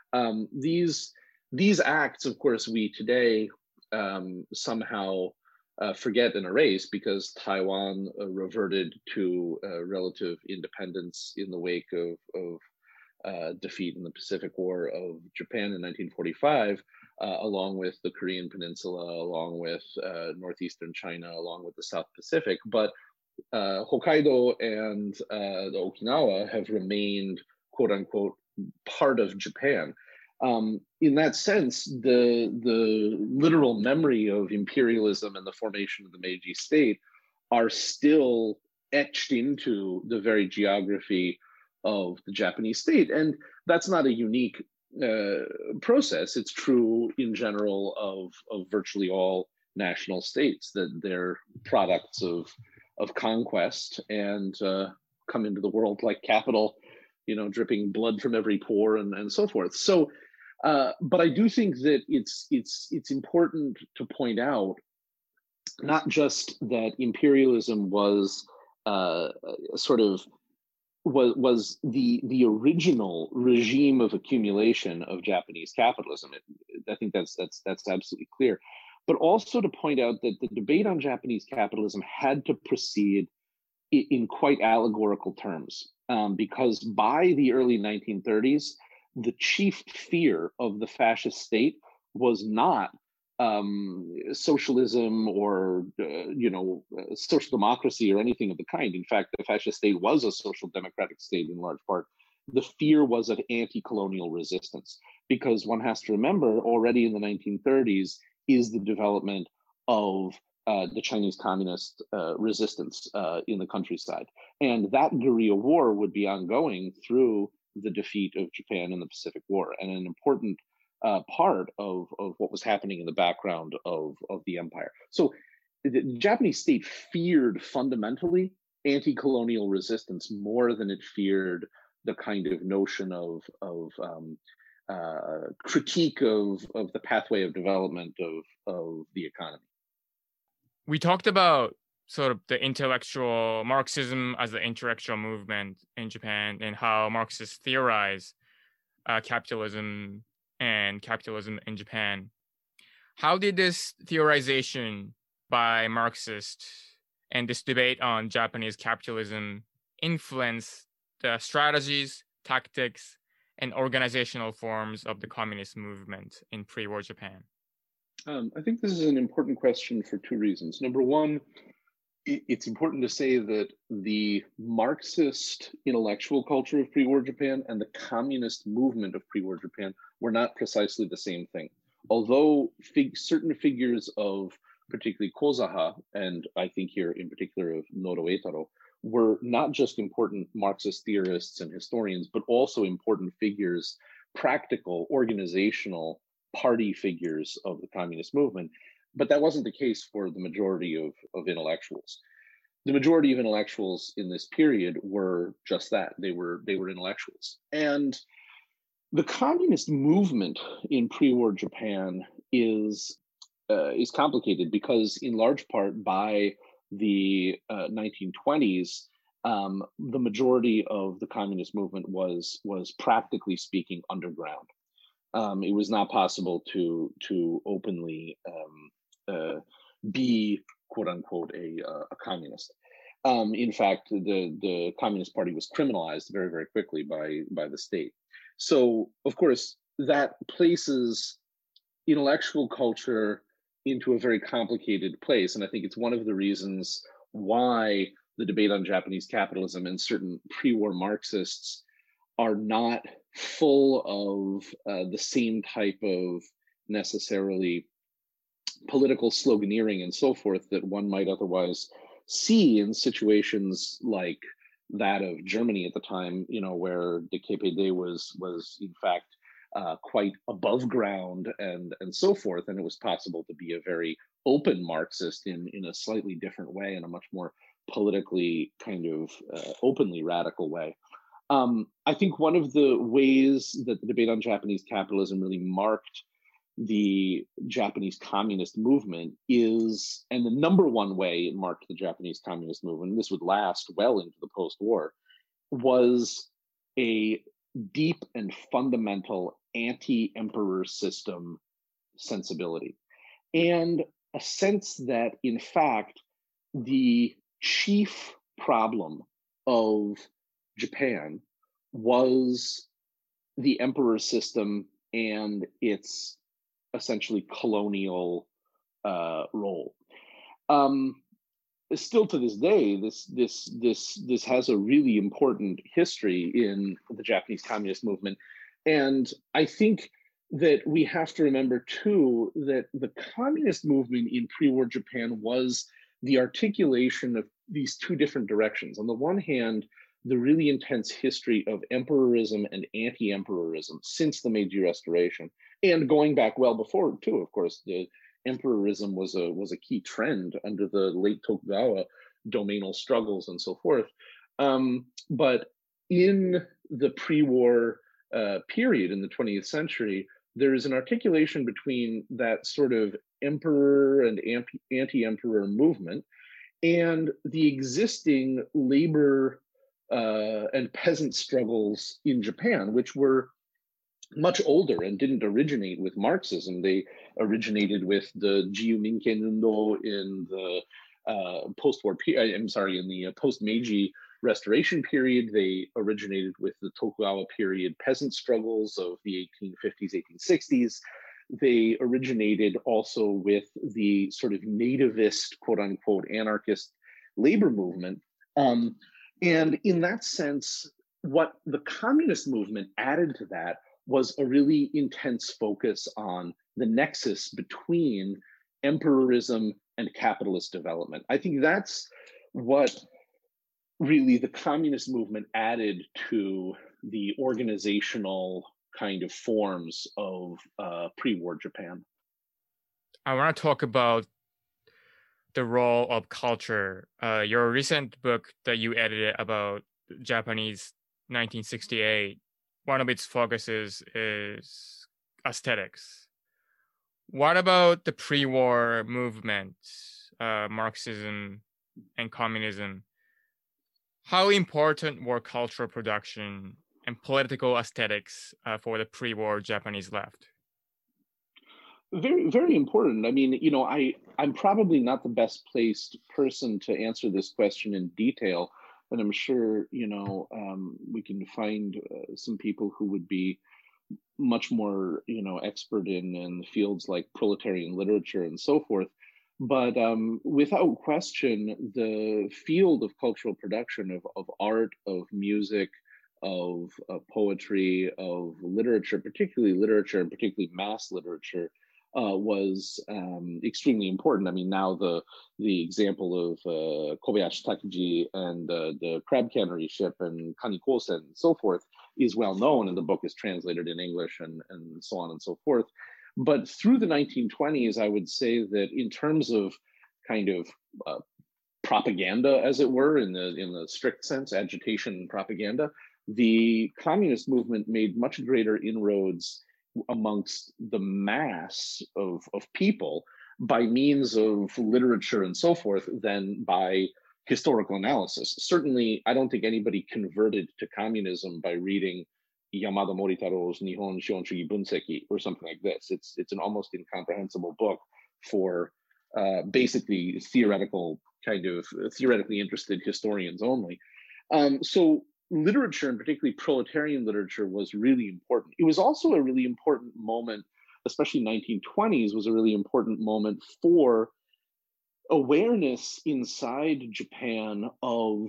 These acts, of course, we today somehow forget and erase because Taiwan reverted to relative independence in the wake of defeat in the Pacific War of Japan in 1945, along with the Korean Peninsula, along with northeastern China, along with the South Pacific. But Hokkaido and the Okinawa have remained, quote unquote, part of Japan. In that sense, the literal memory of imperialism and the formation of the Meiji state are still etched into the very geography of the Japanese state. And that's not a unique process. It's true in general of virtually all national states, that they're products of conquest and come into the world like capital, dripping blood from every pore and so forth. So, but I do think that it's important to point out not just that imperialism was was the original regime of accumulation of Japanese capitalism. I think that's absolutely clear. But also to point out that the debate on Japanese capitalism had to proceed in quite allegorical terms, because by the early 1930s, the chief fear of the fascist state was not socialism or social democracy or anything of the kind. In fact, the fascist state was a social democratic state in large part. The fear was of anti-colonial resistance, because one has to remember already in the 1930s is the development of the Chinese communist resistance in the countryside. And that guerrilla war would be ongoing through the defeat of Japan in the Pacific War, and an important part of what was happening in the background of the empire. So the Japanese state feared fundamentally anti-colonial resistance more than it feared the kind of notion of critique of the pathway of development of the economy. We talked about sort of the intellectual Marxism as the intellectual movement in Japan, and how Marxists theorize capitalism and capitalism in Japan. How did this theorization by Marxists and this debate on Japanese capitalism influence the strategies, tactics, and organizational forms of the communist movement in pre-war Japan? I think this is an important question for two reasons. Number one, it's important to say that the Marxist intellectual culture of pre-war Japan and the communist movement of pre-war Japan were not precisely the same thing. Although certain figures of particularly Kozaha, and I think here in particular of Nodo Eitaro, were not just important Marxist theorists and historians, but also important figures, practical, organizational, party figures of the communist movement. But that wasn't the case for the majority of intellectuals. The majority of intellectuals in this period were just that. They were intellectuals. And the communist movement in pre-war Japan is complicated because, in large part, by the 1920s, the majority of the communist movement was practically speaking underground. It was not possible to openly be, quote unquote, a communist. In fact, the Communist Party was criminalized very, very quickly by the state. So, of course, that places intellectual culture into a very complicated place. And I think it's one of the reasons why the debate on Japanese capitalism and certain pre-war Marxists are not full of the same type of necessarily political sloganeering and so forth that one might otherwise see in situations like that of Germany at the time, where the KPD was in fact quite above ground and so forth, and it was possible to be a very open Marxist in a slightly different way, in a much more politically kind of openly radical way. I think one of the ways that the debate on Japanese capitalism really marked the Japanese communist movement is, and the number one way it marked the Japanese communist movement, and this would last well into the post-war, was a deep and fundamental anti-emperor system sensibility. And a sense that, in fact, the chief problem of Japan was the emperor system and its essentially colonial role. Still to this day, this has a really important history in the Japanese communist movement, and I think that we have to remember too that the communist movement in pre-war Japan was the articulation of these two different directions. On the one hand, the really intense history of emperorism and anti-emperorism since the Meiji Restoration, and going back well before too, of course. The emperorism was a key trend under the late Tokugawa domainal struggles and so forth. But in the pre-war period in the 20th century, there is an articulation between that sort of emperor and anti-emperor movement and the existing labor and peasant struggles in Japan, which were much older and didn't originate with Marxism. They originated with the Jiyu Minken Undo in the post-war. I'm sorry, in the post-Meiji Restoration period. They originated with the Tokugawa period peasant struggles of the 1850s, 1860s. They originated also with the sort of nativist, quote unquote, anarchist labor movement. And in that sense, what the communist movement added to that was a really intense focus on the nexus between empirism and capitalist development. I think that's what really the communist movement added to the organizational kind of forms of pre-war Japan. I want to talk about the role of culture. Your recent book that you edited about Japanese 1968, one of its focuses is aesthetics. What about the pre-war movement, Marxism and communism? How important were cultural production and political aesthetics for the pre-war Japanese left? Very, very important. I mean, I'm probably not the best placed person to answer this question in detail, and I'm sure, we can find some people who would be much more, expert in fields like proletarian literature and so forth. But without question, the field of cultural production, of art, of music, of poetry, of literature, particularly literature and particularly mass literature, was extremely important. I mean, now the example of Kobayashi Takiji and the crab cannery ship and Kanikosen and so forth is well known, and the book is translated in English and so on and so forth. But through the 1920s, I would say that in terms of kind of propaganda, as it were, in the strict sense, agitation and propaganda, the communist movement made much greater inroads amongst the mass of people by means of literature and so forth than by historical analysis. Certainly, I don't think anybody converted to communism by reading Yamada Moritaro's Nihon Shionshugi Bunseki or something like this. It's an almost incomprehensible book for basically theoretically interested historians only. So literature, and particularly proletarian literature, was really important. It was also a really important moment, especially 1920s, was a really important moment for awareness inside Japan of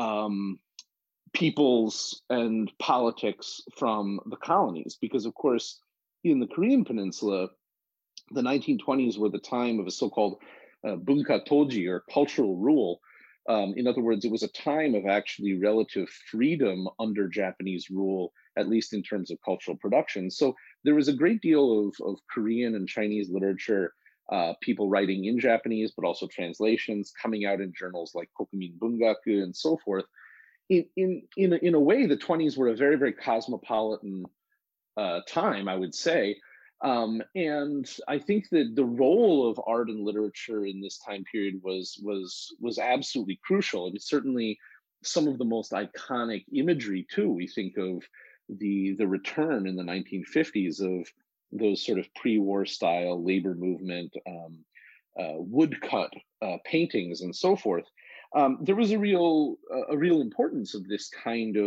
peoples and politics from the colonies. Because, of course, in the Korean Peninsula, the 1920s were the time of a so-called bunka toji, or cultural rule. In other words, it was a time of actually relative freedom under Japanese rule, at least in terms of cultural production. So there was a great deal of Korean and Chinese literature, people writing in Japanese, but also translations coming out in journals like Kokumin Bungaku and so forth. In a way, the 20s were a very, very cosmopolitan time, I would say. And I think that the role of art and literature in this time period was absolutely crucial. And certainly some of the most iconic imagery too. We think of the return in the 1950s of those sort of pre-war style labor movement woodcut paintings and so forth. There was a real importance of this kind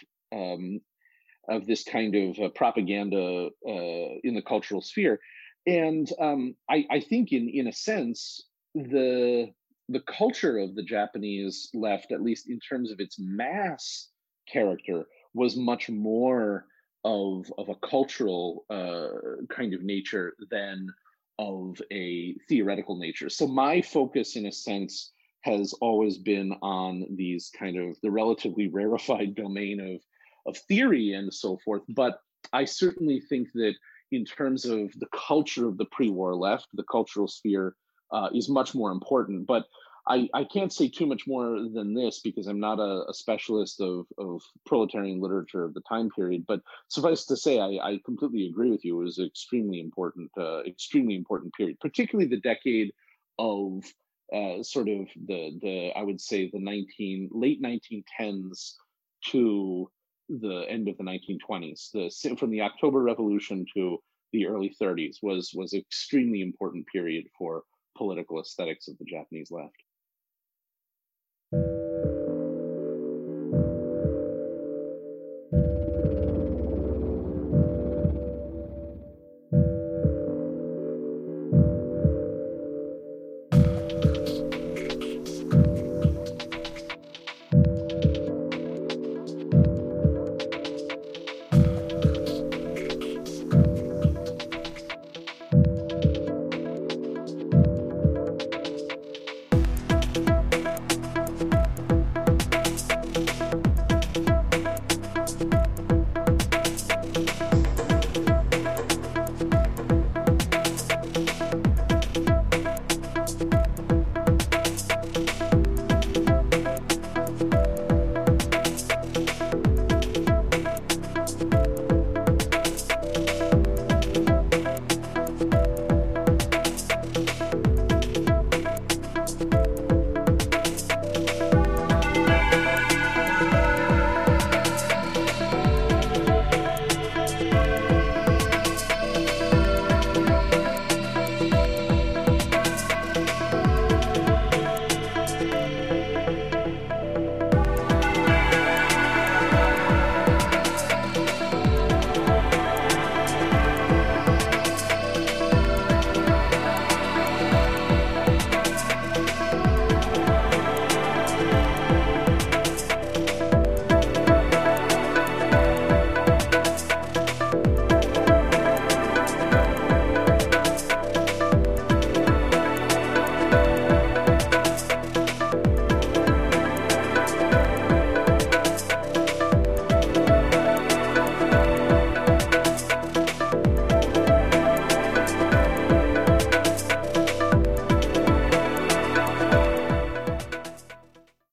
of propaganda in the cultural sphere. And I think in a sense, the culture of the Japanese left, at least in terms of its mass character, was much more of a cultural kind of nature than of a theoretical nature. So my focus, in a sense, has always been on these kind of the relatively rarefied domain of theory and so forth. But I certainly think that in terms of the culture of the pre-war left, the cultural sphere is much more important. But I can't say too much more than this because I'm not a specialist of proletarian literature of the time period. But suffice to say, I completely agree with you. It was an extremely important period, particularly the decade of sort of the I would say the late 1910s to the end of the 1920s. From the October Revolution to the early 30s was extremely important period for political aesthetics of the Japanese left.